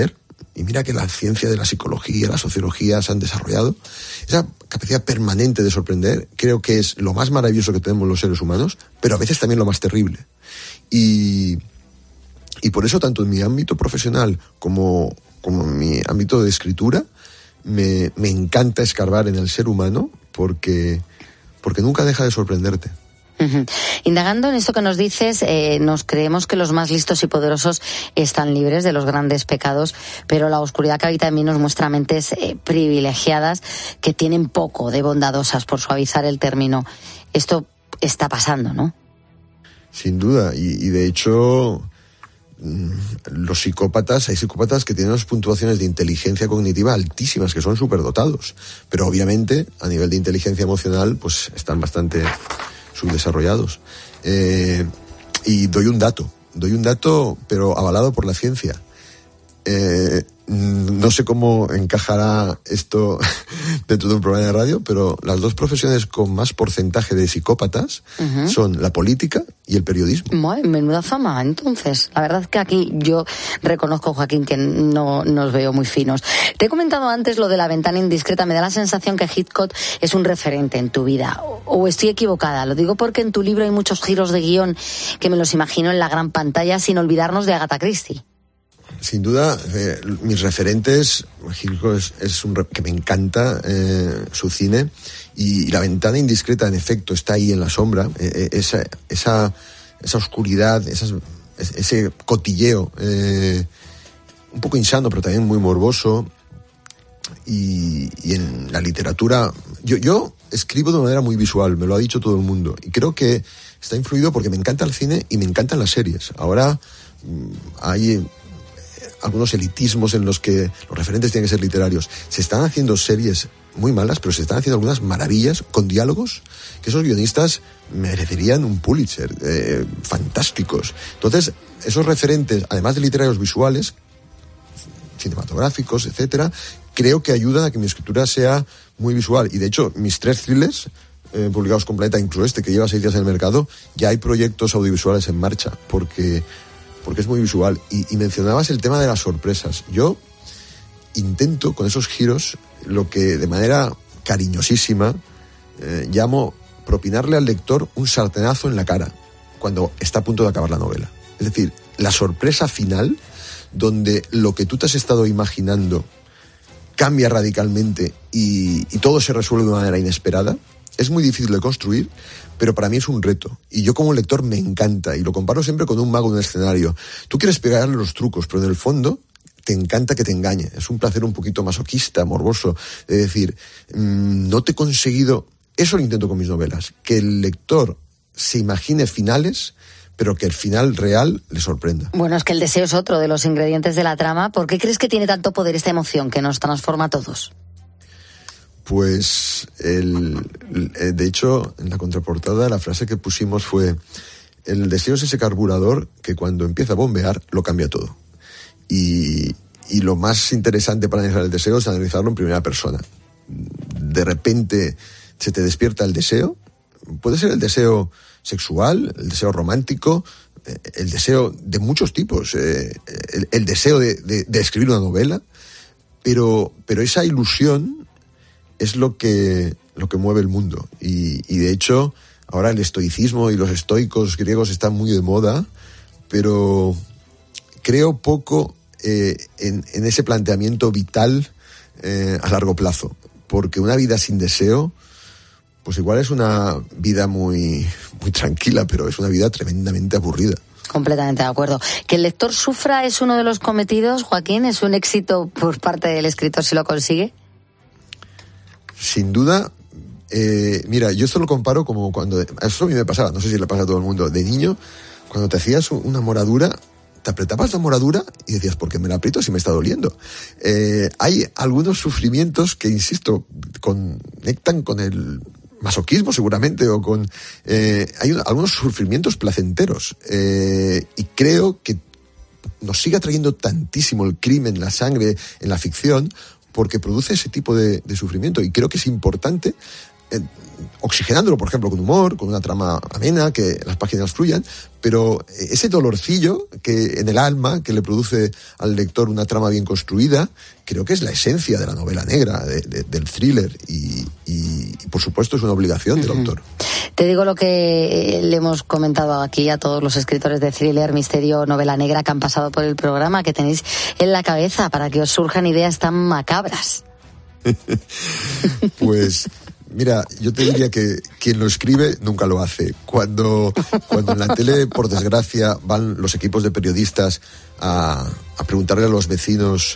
Speaker 16: y mira que la ciencia de la psicología, la sociología se han desarrollado, esa capacidad permanente de sorprender creo que es lo más maravilloso que tenemos los seres humanos, pero a veces también lo más terrible. Y por eso, tanto en mi ámbito profesional como en mi ámbito de escritura, me encanta escarbar en el ser humano porque nunca deja de sorprenderte.
Speaker 1: Uh-huh. Indagando en esto que nos dices, nos creemos que los más listos y poderosos están libres de los grandes pecados, pero la oscuridad que habita en mí nos muestra mentes privilegiadas que tienen poco de bondadosas, por suavizar el término. Esto está pasando, ¿no?
Speaker 16: Sin duda, y de hecho hay psicópatas que tienen unas puntuaciones de inteligencia cognitiva altísimas, que son superdotados, pero obviamente a nivel de inteligencia emocional pues están bastante subdesarrollados. Y doy un dato, pero avalado por la ciencia. No sé cómo encajará esto dentro de un programa de radio, pero las dos profesiones con más porcentaje de psicópatas son la política y el periodismo.
Speaker 1: Menuda fama, entonces. La verdad es que aquí yo reconozco, Joaquín, que no nos veo muy finos. Te he comentado antes lo de La ventana indiscreta. Me da la sensación que Hitchcock es un referente en tu vida. ¿O estoy equivocada? Lo digo porque en tu libro hay muchos giros de guión que me los imagino en la gran pantalla, sin olvidarnos de Agatha Christie.
Speaker 16: Sin duda, mis referentes, Hitchcock es que me encanta su cine, y La ventana indiscreta, en efecto, está ahí en la sombra, esa oscuridad, ese cotilleo, un poco insano, pero también muy morboso. Y en la literatura, yo escribo de manera muy visual, me lo ha dicho todo el mundo, y creo que está influido porque me encanta el cine y me encantan las series. Ahora hay algunos elitismos en los que los referentes tienen que ser literarios. Se están haciendo series muy malas, pero se están haciendo algunas maravillas con diálogos que esos guionistas merecerían un Pulitzer, fantásticos. Entonces, esos referentes, además de literarios visuales, cinematográficos, etcétera, creo que ayudan a que mi escritura sea muy visual. Y de hecho, mis 3 thrillers publicados con Planeta, incluso que lleva 6 días en el mercado, ya hay proyectos audiovisuales en marcha, porque es muy visual. Y mencionabas el tema de las sorpresas. Yo intento, con esos giros, lo que de manera cariñosísima llamo propinarle al lector un sartenazo en la cara cuando está a punto de acabar la novela. Es decir, la sorpresa final, donde lo que tú te has estado imaginando cambia radicalmente y todo se resuelve de una manera inesperada, es muy difícil de construir, pero para mí es un reto. Y yo como lector me encanta, y lo comparo siempre con un mago en el escenario. Tú quieres pegarle los trucos, pero en el fondo te encanta que te engañe. Es un placer un poquito masoquista, morboso, de decir, no te he conseguido... Eso lo intento con mis novelas, que el lector se imagine finales, pero que el final real le sorprenda.
Speaker 1: Bueno, es que el deseo es otro de los ingredientes de la trama. ¿Por qué crees que tiene tanto poder esta emoción que nos transforma a todos?
Speaker 16: Pues, de hecho, en la contraportada la frase que pusimos fue: el deseo es ese carburador que cuando empieza a bombear lo cambia todo. Y lo más interesante para analizar el deseo es analizarlo en primera persona. De repente se te despierta el deseo. Puede ser el deseo sexual, el deseo romántico, el deseo de muchos tipos, el deseo de escribir una novela, pero esa ilusión es lo que mueve el mundo. Y de hecho, ahora el estoicismo y los estoicos griegos están muy de moda, pero creo poco en ese planteamiento vital a largo plazo, porque una vida sin deseo, pues igual es una vida muy, muy tranquila, pero es una vida tremendamente aburrida.
Speaker 1: Completamente de acuerdo. Que el lector sufra es uno de los cometidos, Joaquín. ¿Es un éxito por parte del escritor si lo consigue?
Speaker 16: Sin duda. Mira, yo esto lo comparo como cuando... Eso a mí me pasaba, no sé si le pasa a todo el mundo. De niño, cuando te hacías una moradura, te apretabas la moradura y decías, ¿por qué me la aprieto si me está doliendo? Hay algunos sufrimientos que, insisto, conectan con el masoquismo seguramente, o con... hay algunos sufrimientos placenteros. Y creo que nos sigue atrayendo tantísimo el crimen, la sangre en la ficción, porque produce ese tipo de sufrimiento. Y creo que es importante oxigenándolo, por ejemplo, con humor, con una trama amena, que las páginas fluyan, pero ese dolorcillo que en el alma que le produce al lector una trama bien construida, creo que es la esencia de la novela negra, del thriller, y por supuesto es una obligación del autor.
Speaker 1: Te digo lo que le hemos comentado aquí a todos los escritores de thriller, misterio, novela negra que han pasado por el programa, que tenéis en la cabeza para que os surjan ideas tan macabras.
Speaker 16: Pues mira, yo te diría que quien lo escribe nunca lo hace. Cuando en la tele, por desgracia, van los equipos de periodistas a preguntarle a los vecinos,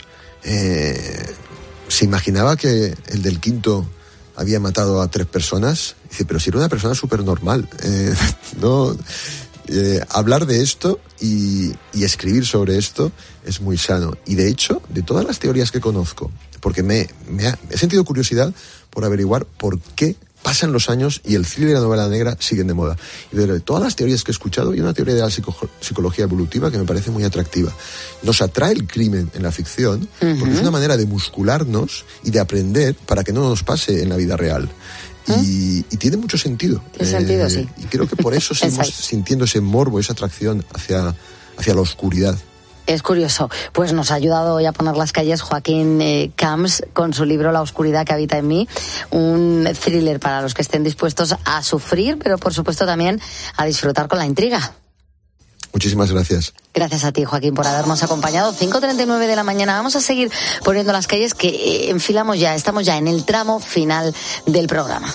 Speaker 16: ¿se imaginaba que el del quinto había matado a 3 personas? Dice, pero si era una persona súper normal. No, hablar de esto y escribir sobre esto es muy sano. Y de hecho, de todas las teorías que conozco, porque he sentido curiosidad por averiguar por qué pasan los años y el thriller y la novela negra siguen de moda. Y de todas las teorías que he escuchado, hay una teoría de la psicología evolutiva que me parece muy atractiva. Nos atrae el crimen en la ficción porque es una manera de muscularnos y de aprender para que no nos pase en la vida real. Y tiene mucho sentido.
Speaker 1: Tiene sentido, sí.
Speaker 16: Y creo que por eso seguimos sintiendo ese morbo, esa atracción hacia la oscuridad.
Speaker 1: Es curioso. Pues nos ha ayudado hoy a poner las calles Joaquín Camps con su libro La oscuridad que habita en mí, un thriller para los que estén dispuestos a sufrir, pero por supuesto también a disfrutar con la intriga.
Speaker 16: Muchísimas gracias.
Speaker 1: Gracias a ti, Joaquín, por habernos acompañado. 5:39 de la mañana. Vamos a seguir poniendo las calles que estamos ya en el tramo final del programa.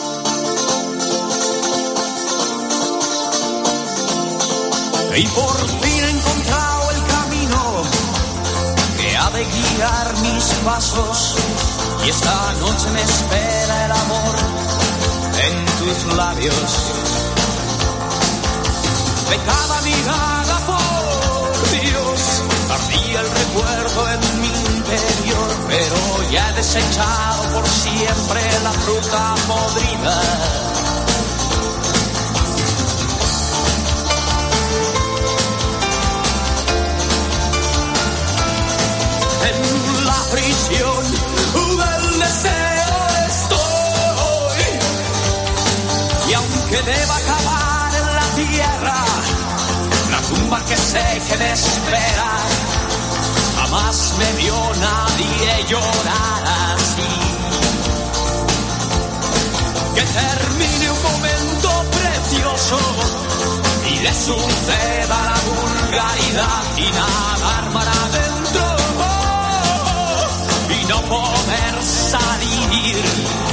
Speaker 12: Y por fin he encontrado el camino que ha de guiar mis pasos. Y esta noche me espera el amor en tus labios. De cada mirada, por Dios, ardía el recuerdo en mi interior. Pero ya he desechado por siempre la fruta podrida. En la prisión del deseo estoy. Y aunque deba acabar en la tierra, la tumba que sé que me espera, jamás me vio nadie llorar así. Que termine un momento precioso y le suceda la vulgaridad y nadar mar adentro y no poder salir.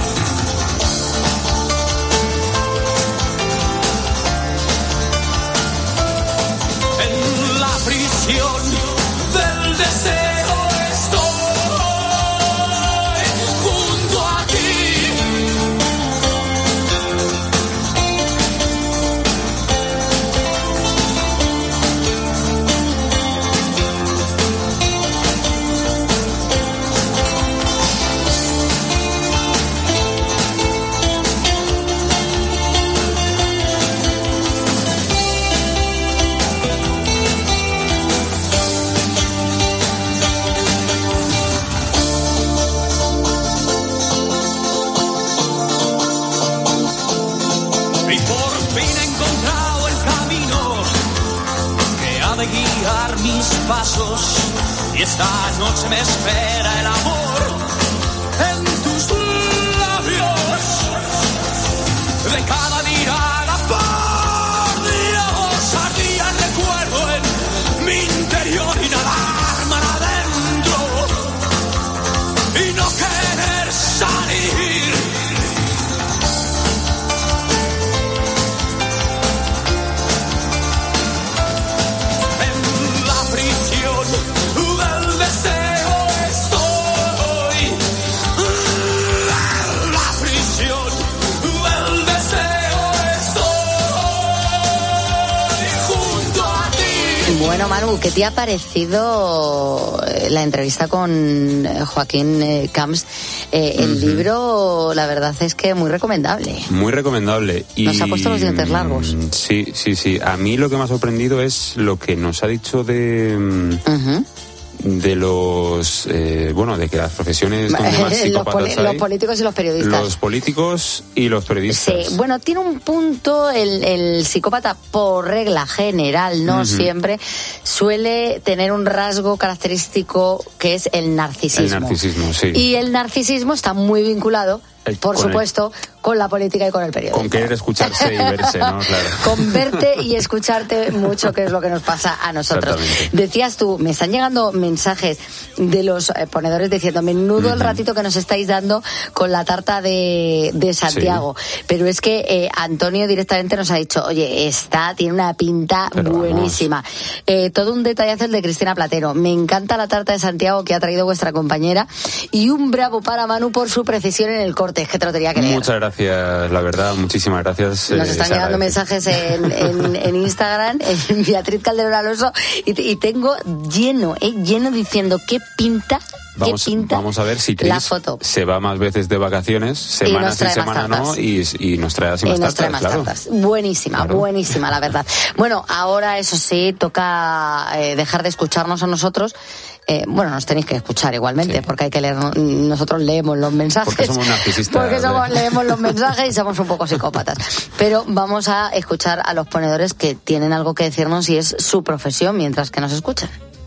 Speaker 12: En la prisión del deseo estoy junto a ti. Guiar mis pasos y esta noche me espera el amor en tus labios. De cada mirada, por Dios, ardía el recuerdo en mi interior y nadar mar adentro y no querer salir. Del deseo estoy, la prisión del deseo estoy junto a ti.
Speaker 1: Bueno, Manu, ¿qué te ha parecido la entrevista con Joaquín Camps? El libro, la verdad es que muy recomendable.
Speaker 10: Muy recomendable. Y
Speaker 1: nos ha puesto los dientes largos.
Speaker 10: Sí. A mí lo que me ha sorprendido es lo que nos ha dicho de los de que las profesiones donde más psicópatas hay,
Speaker 1: los políticos y los periodistas.
Speaker 10: Los políticos y los periodistas.
Speaker 1: Sí, bueno, tiene un punto el psicópata, por regla general, no siempre, suele tener un rasgo característico que es el narcisismo.
Speaker 10: El narcisismo, sí.
Speaker 1: Y el narcisismo está muy vinculado, por supuesto, con la política y con el periodismo.
Speaker 10: Con querer escucharse y verse, ¿no? Claro.
Speaker 1: Con verte y escucharte mucho, que es lo que nos pasa a nosotros. Decías tú, me están llegando mensajes de los ponedores diciendo, menudo el ratito que nos estáis dando con la tarta de Santiago. Sí. Pero es que Antonio directamente nos ha dicho, oye, tiene una pinta buenísima. Todo un detallazo el de Cristina Platero. Me encanta la tarta de Santiago que ha traído vuestra compañera, y un bravo para Manu por su precisión en el corte. Es que te lo tenía que leer.
Speaker 10: Muchas gracias, la verdad, muchísimas gracias.
Speaker 1: Nos están llegando mensajes en Instagram, en Beatriz Calderón Alonso, y tengo lleno diciendo qué pinta.
Speaker 10: Vamos a ver si Cris se va más veces de vacaciones, semana sí, semana no, y nos trae así más tartas. Buenísima,
Speaker 1: la verdad. Bueno, ahora eso sí, toca dejar de escucharnos a nosotros. Nos tenéis que escuchar igualmente, porque hay que leer. Nosotros leemos los mensajes.
Speaker 10: Porque somos narcisistas.
Speaker 1: Leemos los mensajes y somos un poco psicópatas. Pero vamos a escuchar a los ponedores que tienen algo que decirnos y es su profesión mientras que nos escuchan.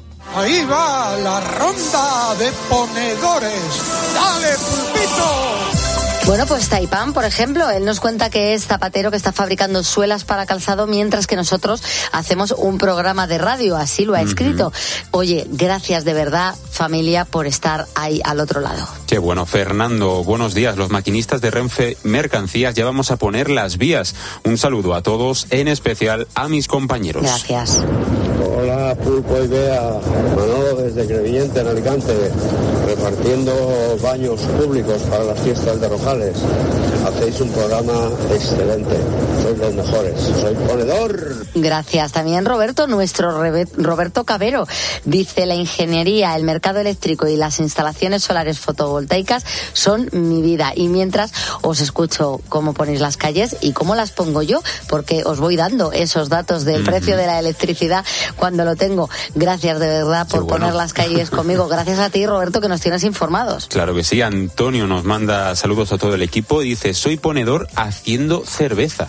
Speaker 17: Ahí va la ronda de ponedores. ¡Dale, pulpito!
Speaker 1: Bueno, pues Taipán, por ejemplo, él nos cuenta que es zapatero, que está fabricando suelas para calzado, mientras que nosotros hacemos un programa de radio, así lo ha escrito. Oye, gracias de verdad, familia, por estar ahí al otro lado.
Speaker 10: Qué bueno. Fernando, buenos días. Los maquinistas de Renfe Mercancías ya vamos a poner las vías. Un saludo a todos, en especial a mis compañeros.
Speaker 1: Gracias.
Speaker 18: Hola, Pulpo y Bea. Manolo desde Crevillente, en Alicante, repartiendo baños públicos para las fiestas de Rojales. Hacéis un programa excelente. Sois los mejores. Soy ponedor.
Speaker 1: Gracias. También Roberto, nuestro Roberto Cabero, dice: la ingeniería, el mercado eléctrico y las instalaciones solares fotovoltaicas son mi vida. Y mientras os escucho cómo ponéis las calles y cómo las pongo yo, porque os voy dando esos datos del precio de la electricidad cuando lo tengo. Gracias de verdad por poner las calles conmigo. Gracias a ti, Roberto, que nos tienes informados.
Speaker 10: Claro que sí. Antonio nos manda saludos a todo el equipo y dice: soy ponedor haciendo cerveza.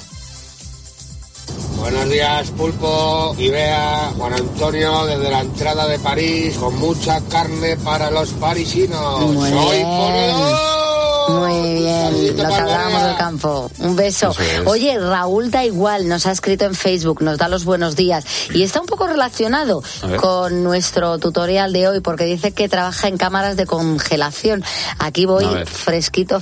Speaker 19: Buenos días, Pulpo y Bea. Juan Antonio desde la entrada de París, con mucha carne para los parisinos. Soy ponedor.
Speaker 1: Muy bien, nos hablábamos del campo. Un beso. Oye, Raúl da igual, nos ha escrito en Facebook, nos da los buenos días y está un poco relacionado con nuestro tutorial de hoy, porque dice que trabaja en cámaras de congelación. Aquí voy fresquito.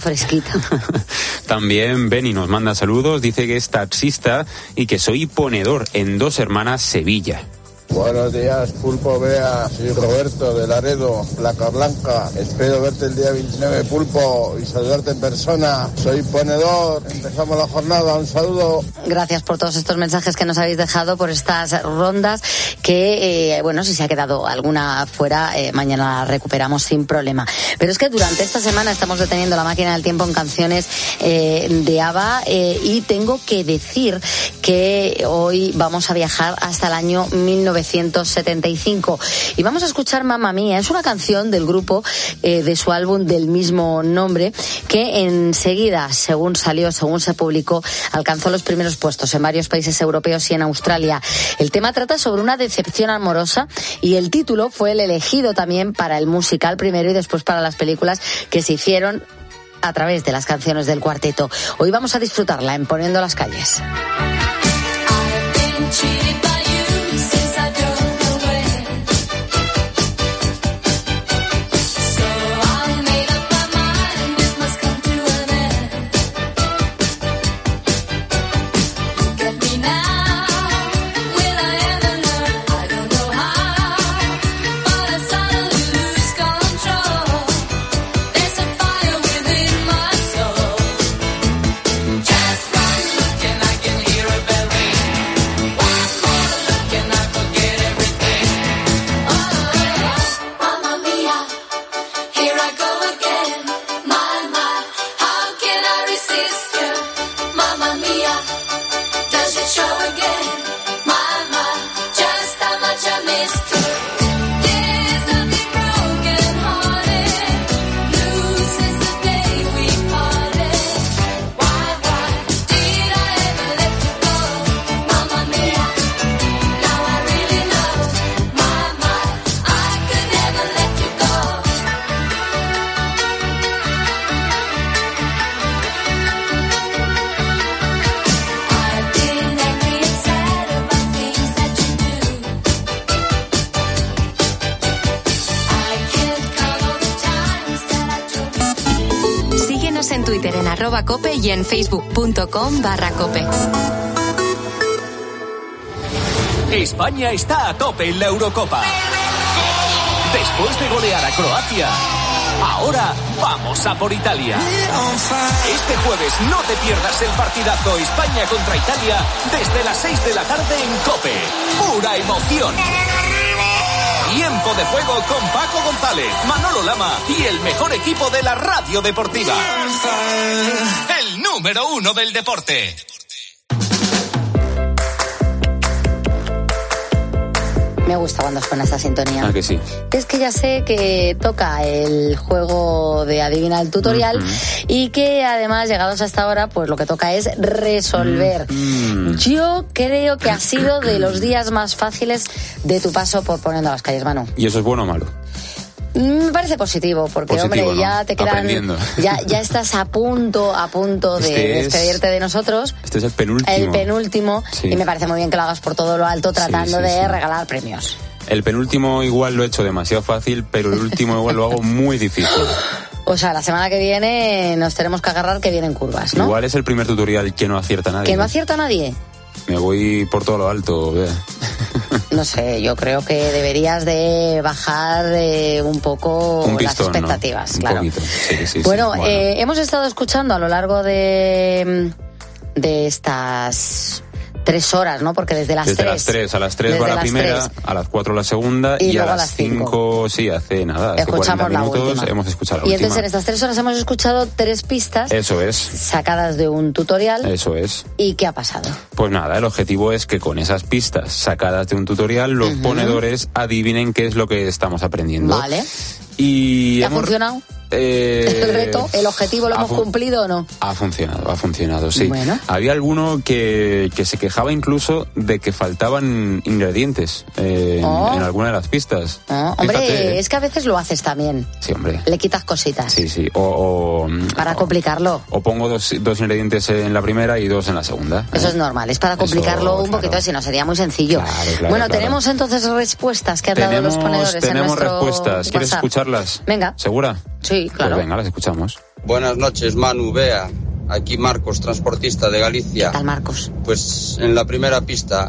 Speaker 10: También Beni nos manda saludos, dice que es taxista y que soy ponedor en Dos Hermanas, Sevilla.
Speaker 18: Buenos días, Pulpo, Bea. Soy Roberto de Laredo, Placa Blanca. Espero verte el día 29, Pulpo, y saludarte en persona. Soy ponedor. Empezamos la jornada. Un saludo.
Speaker 1: Gracias por todos estos mensajes que nos habéis dejado, por estas rondas que, si se ha quedado alguna fuera, mañana la recuperamos sin problema. Pero es que durante esta semana estamos deteniendo la máquina del tiempo en canciones de ABBA, y tengo que decir que hoy vamos a viajar hasta el año 1975 y vamos a escuchar Mamma Mía. Es una canción del grupo, de su álbum del mismo nombre, que enseguida, según se publicó, alcanzó los primeros puestos en varios países europeos y en Australia. El tema trata sobre una decepción amorosa y el título fue el elegido también para el musical primero y después para las películas que se hicieron a través de las canciones del cuarteto. Hoy vamos a disfrutarla en Poniendo las Calles.
Speaker 12: Just run, looking, I can hear a
Speaker 8: Twitter en @cope y en facebook.com/cope.
Speaker 20: España está a tope en la Eurocopa. Después de golear a Croacia, ahora vamos a por Italia. Este jueves no te pierdas el partidazo España contra Italia desde las 6 de la tarde en COPE. Pura emoción. Tiempo de juego con Paco González, Manolo Lama y el mejor equipo de la radio deportiva. El número 1 del deporte.
Speaker 1: Me gusta cuando suena esta sintonía.
Speaker 10: Ah, que sí.
Speaker 1: Es que ya sé que toca el juego de Adivina el Tutorial y que además, llegados hasta ahora, pues lo que toca es resolver. Yo creo que ha sido de los días más fáciles de tu paso por Poniendo las Calles, Manu.
Speaker 10: ¿Y eso es bueno o malo?
Speaker 1: Me parece positivo, porque
Speaker 10: positivo,
Speaker 1: hombre, ya te quedan, ya estás a punto de despedirte de nosotros.
Speaker 10: Este es el penúltimo.
Speaker 1: Sí. Y me parece muy bien que lo hagas por todo lo alto, tratando de regalar premios.
Speaker 10: El penúltimo igual lo he hecho demasiado fácil, pero el último igual lo hago muy difícil.
Speaker 1: O sea, la semana que viene nos tenemos que agarrar que vienen curvas, ¿no?
Speaker 10: Igual es el primer tutorial que no acierta nadie.
Speaker 1: ¿Que no acierta nadie?
Speaker 10: Me voy por todo lo alto, vea.
Speaker 1: No sé, yo creo que deberías de bajar un poco las expectativas, ¿no?
Speaker 10: Un poquito. Sí,
Speaker 1: bueno, hemos estado escuchando a lo largo de estas 3 horas, ¿no? Porque desde las 3
Speaker 10: a las 3 va la primera, a las 4 la segunda y a las 5, sí, hace nada, hace 40 minutos hemos escuchado la última.
Speaker 1: Y entonces en estas 3 horas hemos escuchado 3 pistas.
Speaker 10: Eso es.
Speaker 1: Sacadas de un tutorial.
Speaker 10: Eso es.
Speaker 1: ¿Y qué ha pasado?
Speaker 10: Pues nada, el objetivo es que con esas pistas sacadas de un tutorial los ponedores adivinen qué es lo que estamos aprendiendo.
Speaker 1: Vale.
Speaker 10: ¿Y
Speaker 1: ha funcionado? ¿El reto, el objetivo lo hemos cumplido o no?
Speaker 10: Ha funcionado, sí.
Speaker 1: Bueno.
Speaker 10: Había alguno que se quejaba incluso de que faltaban ingredientes en alguna de las pistas.
Speaker 1: Hombre,
Speaker 10: Fíjate,
Speaker 1: es que a veces lo haces también.
Speaker 10: Sí, hombre.
Speaker 1: Le quitas cositas.
Speaker 10: Sí.
Speaker 1: Para complicarlo.
Speaker 10: O pongo dos ingredientes en la primera y 2 en la segunda.
Speaker 1: Eso es normal, es para complicarlo un poquito, si no sería muy sencillo. Claro. Tenemos entonces respuestas que han dado los ponedores en nuestro
Speaker 10: respuestas. ¿Quieres
Speaker 1: WhatsApp?
Speaker 10: escucharlas?
Speaker 1: Venga.
Speaker 10: ¿Segura?
Speaker 1: Sí, claro.
Speaker 10: Pues venga, las escuchamos.
Speaker 18: Buenas noches, Manu, Bea. Aquí Marcos, transportista de Galicia.
Speaker 1: ¿Qué tal, Marcos?
Speaker 18: Pues en la primera pista,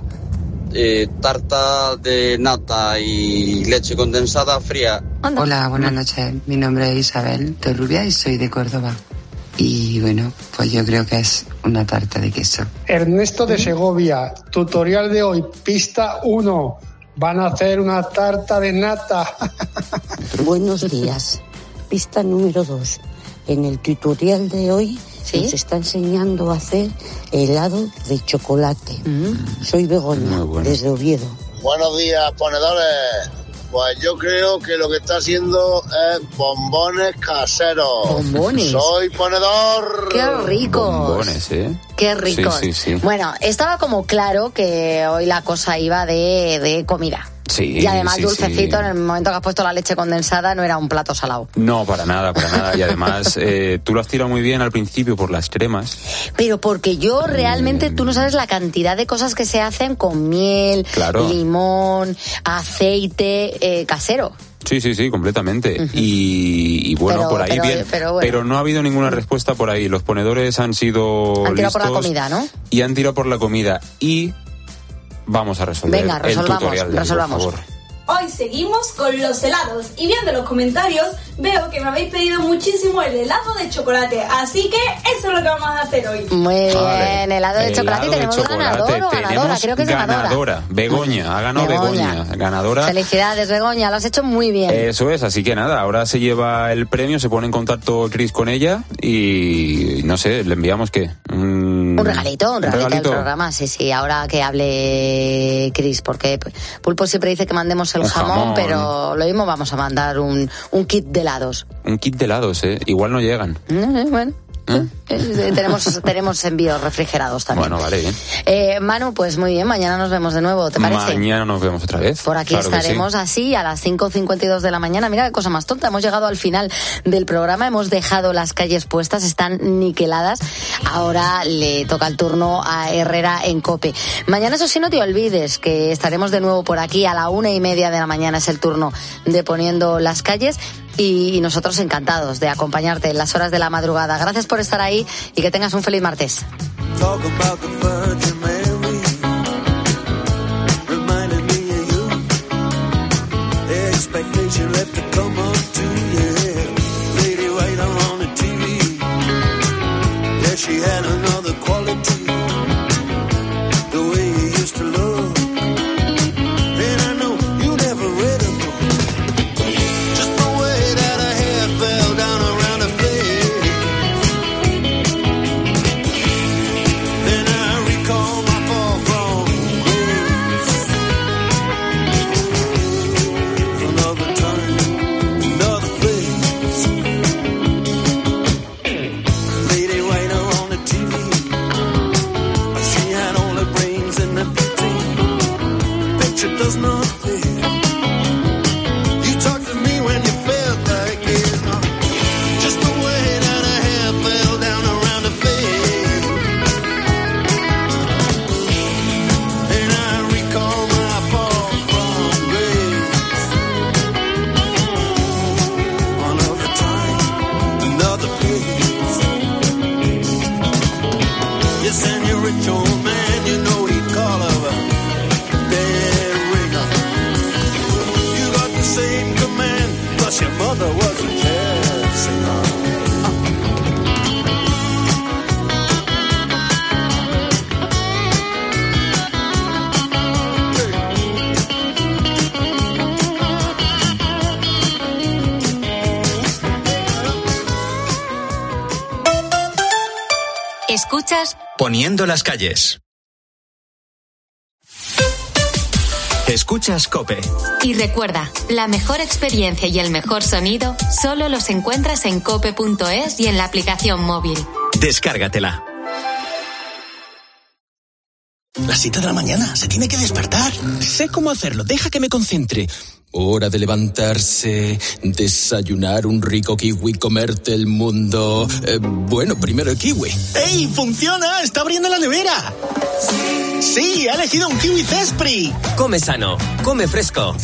Speaker 18: tarta de nata y leche condensada fría.
Speaker 1: Anda.
Speaker 21: Hola, buenas noches. Mi nombre es Isabel Torrubia y soy de Córdoba. Y bueno, pues yo creo que es una tarta de queso.
Speaker 22: Ernesto de Segovia, tutorial de hoy, pista 1. Van a hacer una tarta de nata.
Speaker 23: Buenos días. Pista número 2. En el tutorial de hoy nos está enseñando a hacer helado de chocolate. Soy Begoña, desde Oviedo.
Speaker 24: Buenos días, ponedores. Pues yo creo que lo que está haciendo es bombones caseros.
Speaker 1: ¿Bombones?
Speaker 24: Soy ponedor.
Speaker 1: ¡Qué rico!
Speaker 10: Bombones,
Speaker 1: ¡Qué rico!
Speaker 10: Sí.
Speaker 1: Bueno, estaba como claro que hoy la cosa iba de comida.
Speaker 10: Sí,
Speaker 1: y además dulcecito, en el momento que has puesto la leche condensada no era un plato salado.
Speaker 10: No, para nada. Y además tú lo has tirado muy bien al principio por las cremas.
Speaker 1: Pero porque yo realmente, tú no sabes la cantidad de cosas que se hacen con miel, limón, aceite casero.
Speaker 10: Sí, completamente. Y bueno, por ahí bien. Pero no ha habido ninguna respuesta por ahí. Los ponedores han tirado
Speaker 1: por la comida, ¿no?
Speaker 10: Y han tirado por la comida. Y vamos a resolver el tutorial de hoy, por favor.
Speaker 15: Hoy seguimos con los helados y viendo los comentarios veo que me habéis pedido muchísimo el helado de chocolate, así que eso es lo que vamos a hacer hoy.
Speaker 1: Muy bien, helado de chocolate. Y tenemos ganador o ganadora, creo que es ganadora.
Speaker 10: Begoña, ha ganado Begoña, ganadora.
Speaker 1: Felicidades, Begoña, lo has hecho muy bien.
Speaker 10: Eso es, así que nada, ahora se lleva el premio, se pone en contacto Chris con ella y no sé, le enviamos ¿qué? Un
Speaker 1: regalito al programa, sí, ahora que hable Chris, porque Pulpo siempre dice que mandemos el jamón, pero lo mismo vamos a mandar un kit de helados.
Speaker 10: Un kit de helados, igual no llegan.
Speaker 1: Bueno. Tenemos envíos refrigerados también.
Speaker 10: Bueno, vale, bien.
Speaker 1: Manu, pues muy bien, mañana nos vemos de nuevo, ¿te parece?
Speaker 10: Mañana nos vemos otra vez.
Speaker 1: Por aquí estaremos así a las 5:52 de la mañana. Mira qué cosa más tonta, hemos llegado al final del programa, hemos dejado las calles puestas, están niqueladas. Ahora le toca el turno a Herrera en COPE. Mañana, eso sí, no te olvides que estaremos de nuevo por aquí a la 1:30 de la mañana, es el turno de Poniendo las Calles. y nosotros encantados de acompañarte en las horas de la madrugada. Gracias por estar ahí y que tengas un feliz martes.
Speaker 12: She had another quality, the way you used to love. And I know you never read a book, just the way that her hair fell down around her face. Then I recall my fall from grace. Another time, another place. Lady Writer on the TV, she had all her brains in the picture does not fit. You talked to me when you felt like it, just the way that her hair fell down around her face. And I recall my fall from grace. Another time, another place. Yes, and you're rich old man, you know he'd call her a dead ringer. You got the same command, plus your mother was a jazz singer.
Speaker 8: Escuchas
Speaker 7: Poniendo las calles. Escuchas COPE.
Speaker 8: y recuerda, la mejor experiencia y el mejor sonido solo los encuentras en cope.es y en la aplicación móvil.
Speaker 7: Descárgatela.
Speaker 3: La cita de la mañana, se tiene que despertar. Sé cómo hacerlo, deja que me concentre. Hora de levantarse, desayunar un rico kiwi, comerte el mundo. Bueno, primero el kiwi. ¡Ey, funciona! ¡Está abriendo la nevera! ¡Sí, ha elegido un kiwi Zespri!
Speaker 4: Come sano, come fresco.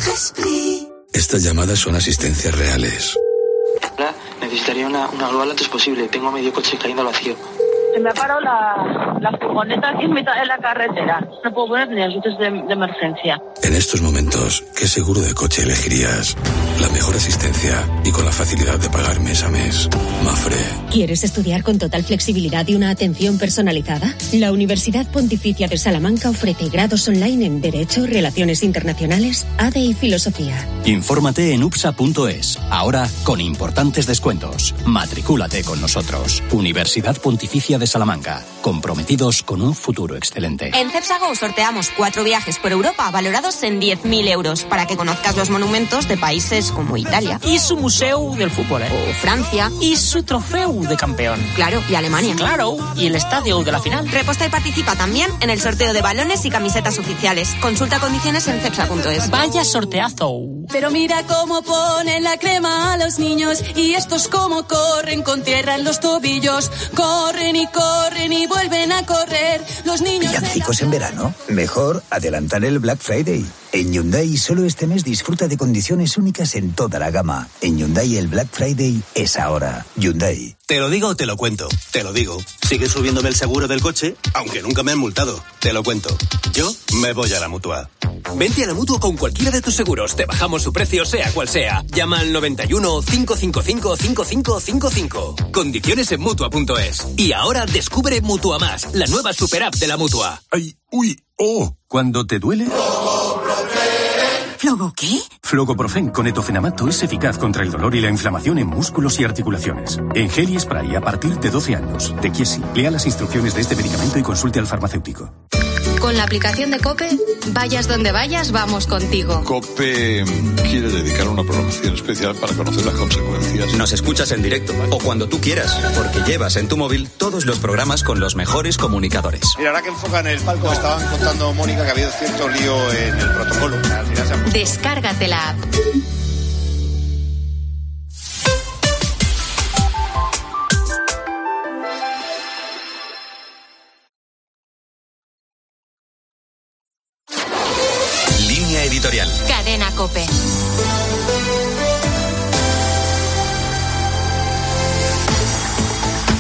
Speaker 5: Estas llamadas son asistencias reales.
Speaker 6: Hola, necesitaría una grúa lo antes posible. Tengo medio coche cayendo al vacío.
Speaker 25: Se me ha parado la furgoneta aquí en mitad de la carretera. No puedo poner ni luces de emergencia.
Speaker 5: En estos momentos, ¿qué seguro de coche elegirías? La mejor asistencia y con la facilidad de pagar mes a mes. Mafre.
Speaker 26: ¿Quieres estudiar con total flexibilidad y una atención personalizada? La Universidad Pontificia de Salamanca ofrece grados online en Derecho, Relaciones Internacionales, ADE y Filosofía.
Speaker 27: Infórmate en upsa.es. Ahora con importantes descuentos. Matricúlate con nosotros. Universidad Pontificia de Salamanca. Comprometidos con un futuro excelente.
Speaker 28: En Cepsago sorteamos 4 viajes por Europa valorados en 10.000 euros para que conozcas los monumentos de países como Italia.
Speaker 4: Y su museo del fútbol,
Speaker 28: O Francia.
Speaker 4: Y su trofeo de campeón.
Speaker 28: Claro, y Alemania.
Speaker 4: Claro, y el estadio de la final.
Speaker 28: Reposta y participa también en el sorteo de balones y camisetas oficiales. Consulta condiciones en cepsa.es.
Speaker 4: Vaya sorteazo.
Speaker 29: Pero mira cómo ponen la crema a los niños y estos cómo corren con tierra en los tobillos. Corren y vuelven a correr. Los niños...
Speaker 30: ¿Villancicos en verano? Mejor adelantar el Black Friday. En Hyundai solo este mes disfruta de condiciones únicas en toda la gama. En Hyundai el Black Friday es ahora. Hyundai.
Speaker 3: Te lo digo o te lo cuento. Te lo digo. Sigue subiéndome el seguro del coche, aunque nunca me han multado. Te lo cuento. Yo me voy a la Mutua.
Speaker 4: Vente a la Mutua con cualquiera de tus seguros. Te bajamos su precio, sea cual sea. Llama al 91 555 5555. Condiciones en Mutua.es. Y ahora descubre Mutua Más, la nueva super app de la Mutua.
Speaker 5: ¡Ay! ¡Uy! ¡Oh! ¿Cuándo te duele?
Speaker 29: ¿Flogo qué?
Speaker 5: Flogoprofen con etofenamato es eficaz contra el dolor y la inflamación en músculos y articulaciones. En gel y spray a partir de 12 años. De Chiesi. Lea las instrucciones de este medicamento y consulte al farmacéutico.
Speaker 8: Con la aplicación de COPE, vayas donde vayas, vamos contigo.
Speaker 5: COPE quiere dedicar una programación especial para conocer las consecuencias.
Speaker 7: Nos escuchas en directo o cuando tú quieras, porque llevas en tu móvil todos los programas con los mejores comunicadores.
Speaker 31: Mira, ahora que enfocan el palco, estaban contando, Mónica, que ha habido cierto lío en el protocolo. Al final se ha...
Speaker 8: Descárgate la app.
Speaker 7: Línea editorial.
Speaker 8: Cadena COPE.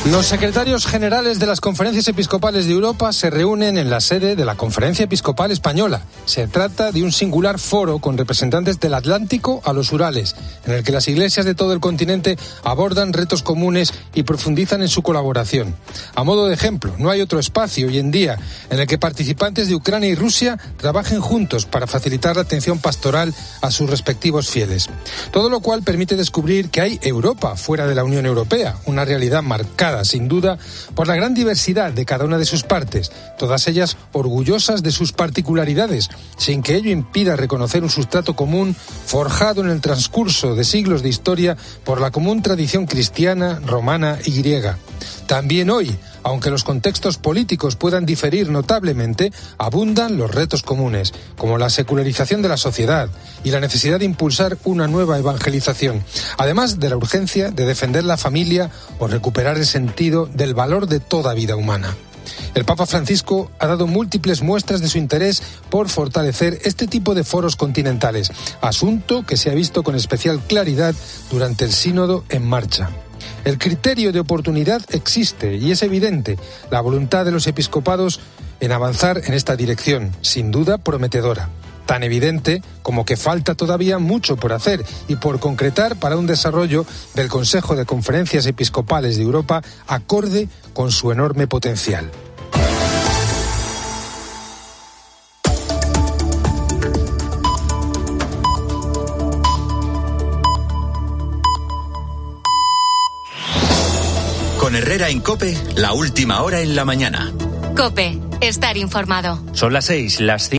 Speaker 2: Los secretarios generales de las conferencias episcopales de Europa se reúnen en la sede de la Conferencia Episcopal Española. Se trata de un singular foro con representantes del Atlántico a los Urales, en el que las iglesias de todo el continente abordan retos comunes y profundizan en su colaboración. A modo de ejemplo, no hay otro espacio hoy en día en el que participantes de Ucrania y Rusia trabajen juntos para facilitar la atención pastoral a sus respectivos fieles. Todo lo cual permite descubrir que hay Europa fuera de la Unión Europea, una realidad marcada sin duda por la gran diversidad de cada una de sus partes, todas ellas orgullosas de sus particularidades, sin que ello impida reconocer un sustrato común forjado en el transcurso de siglos de historia por la común tradición cristiana, romana y griega. También hoy, aunque los contextos políticos puedan diferir notablemente, abundan los retos comunes, como la secularización de la sociedad y la necesidad de impulsar una nueva evangelización, además de la urgencia de defender la familia o recuperar el sentido del valor de toda vida humana. El Papa Francisco ha dado múltiples muestras de su interés por fortalecer este tipo de foros continentales, asunto que se ha visto con especial claridad durante el sínodo en marcha. El criterio de oportunidad existe y es evidente la voluntad de los episcopados en avanzar en esta dirección, sin duda prometedora. Tan evidente como que falta todavía mucho por hacer y por concretar para un desarrollo del Consejo de Conferencias Episcopales de Europa acorde con su enorme potencial.
Speaker 7: Con Herrera en COPE, la última hora en la mañana.
Speaker 8: COPE, estar informado.
Speaker 9: Son las 6, las 5.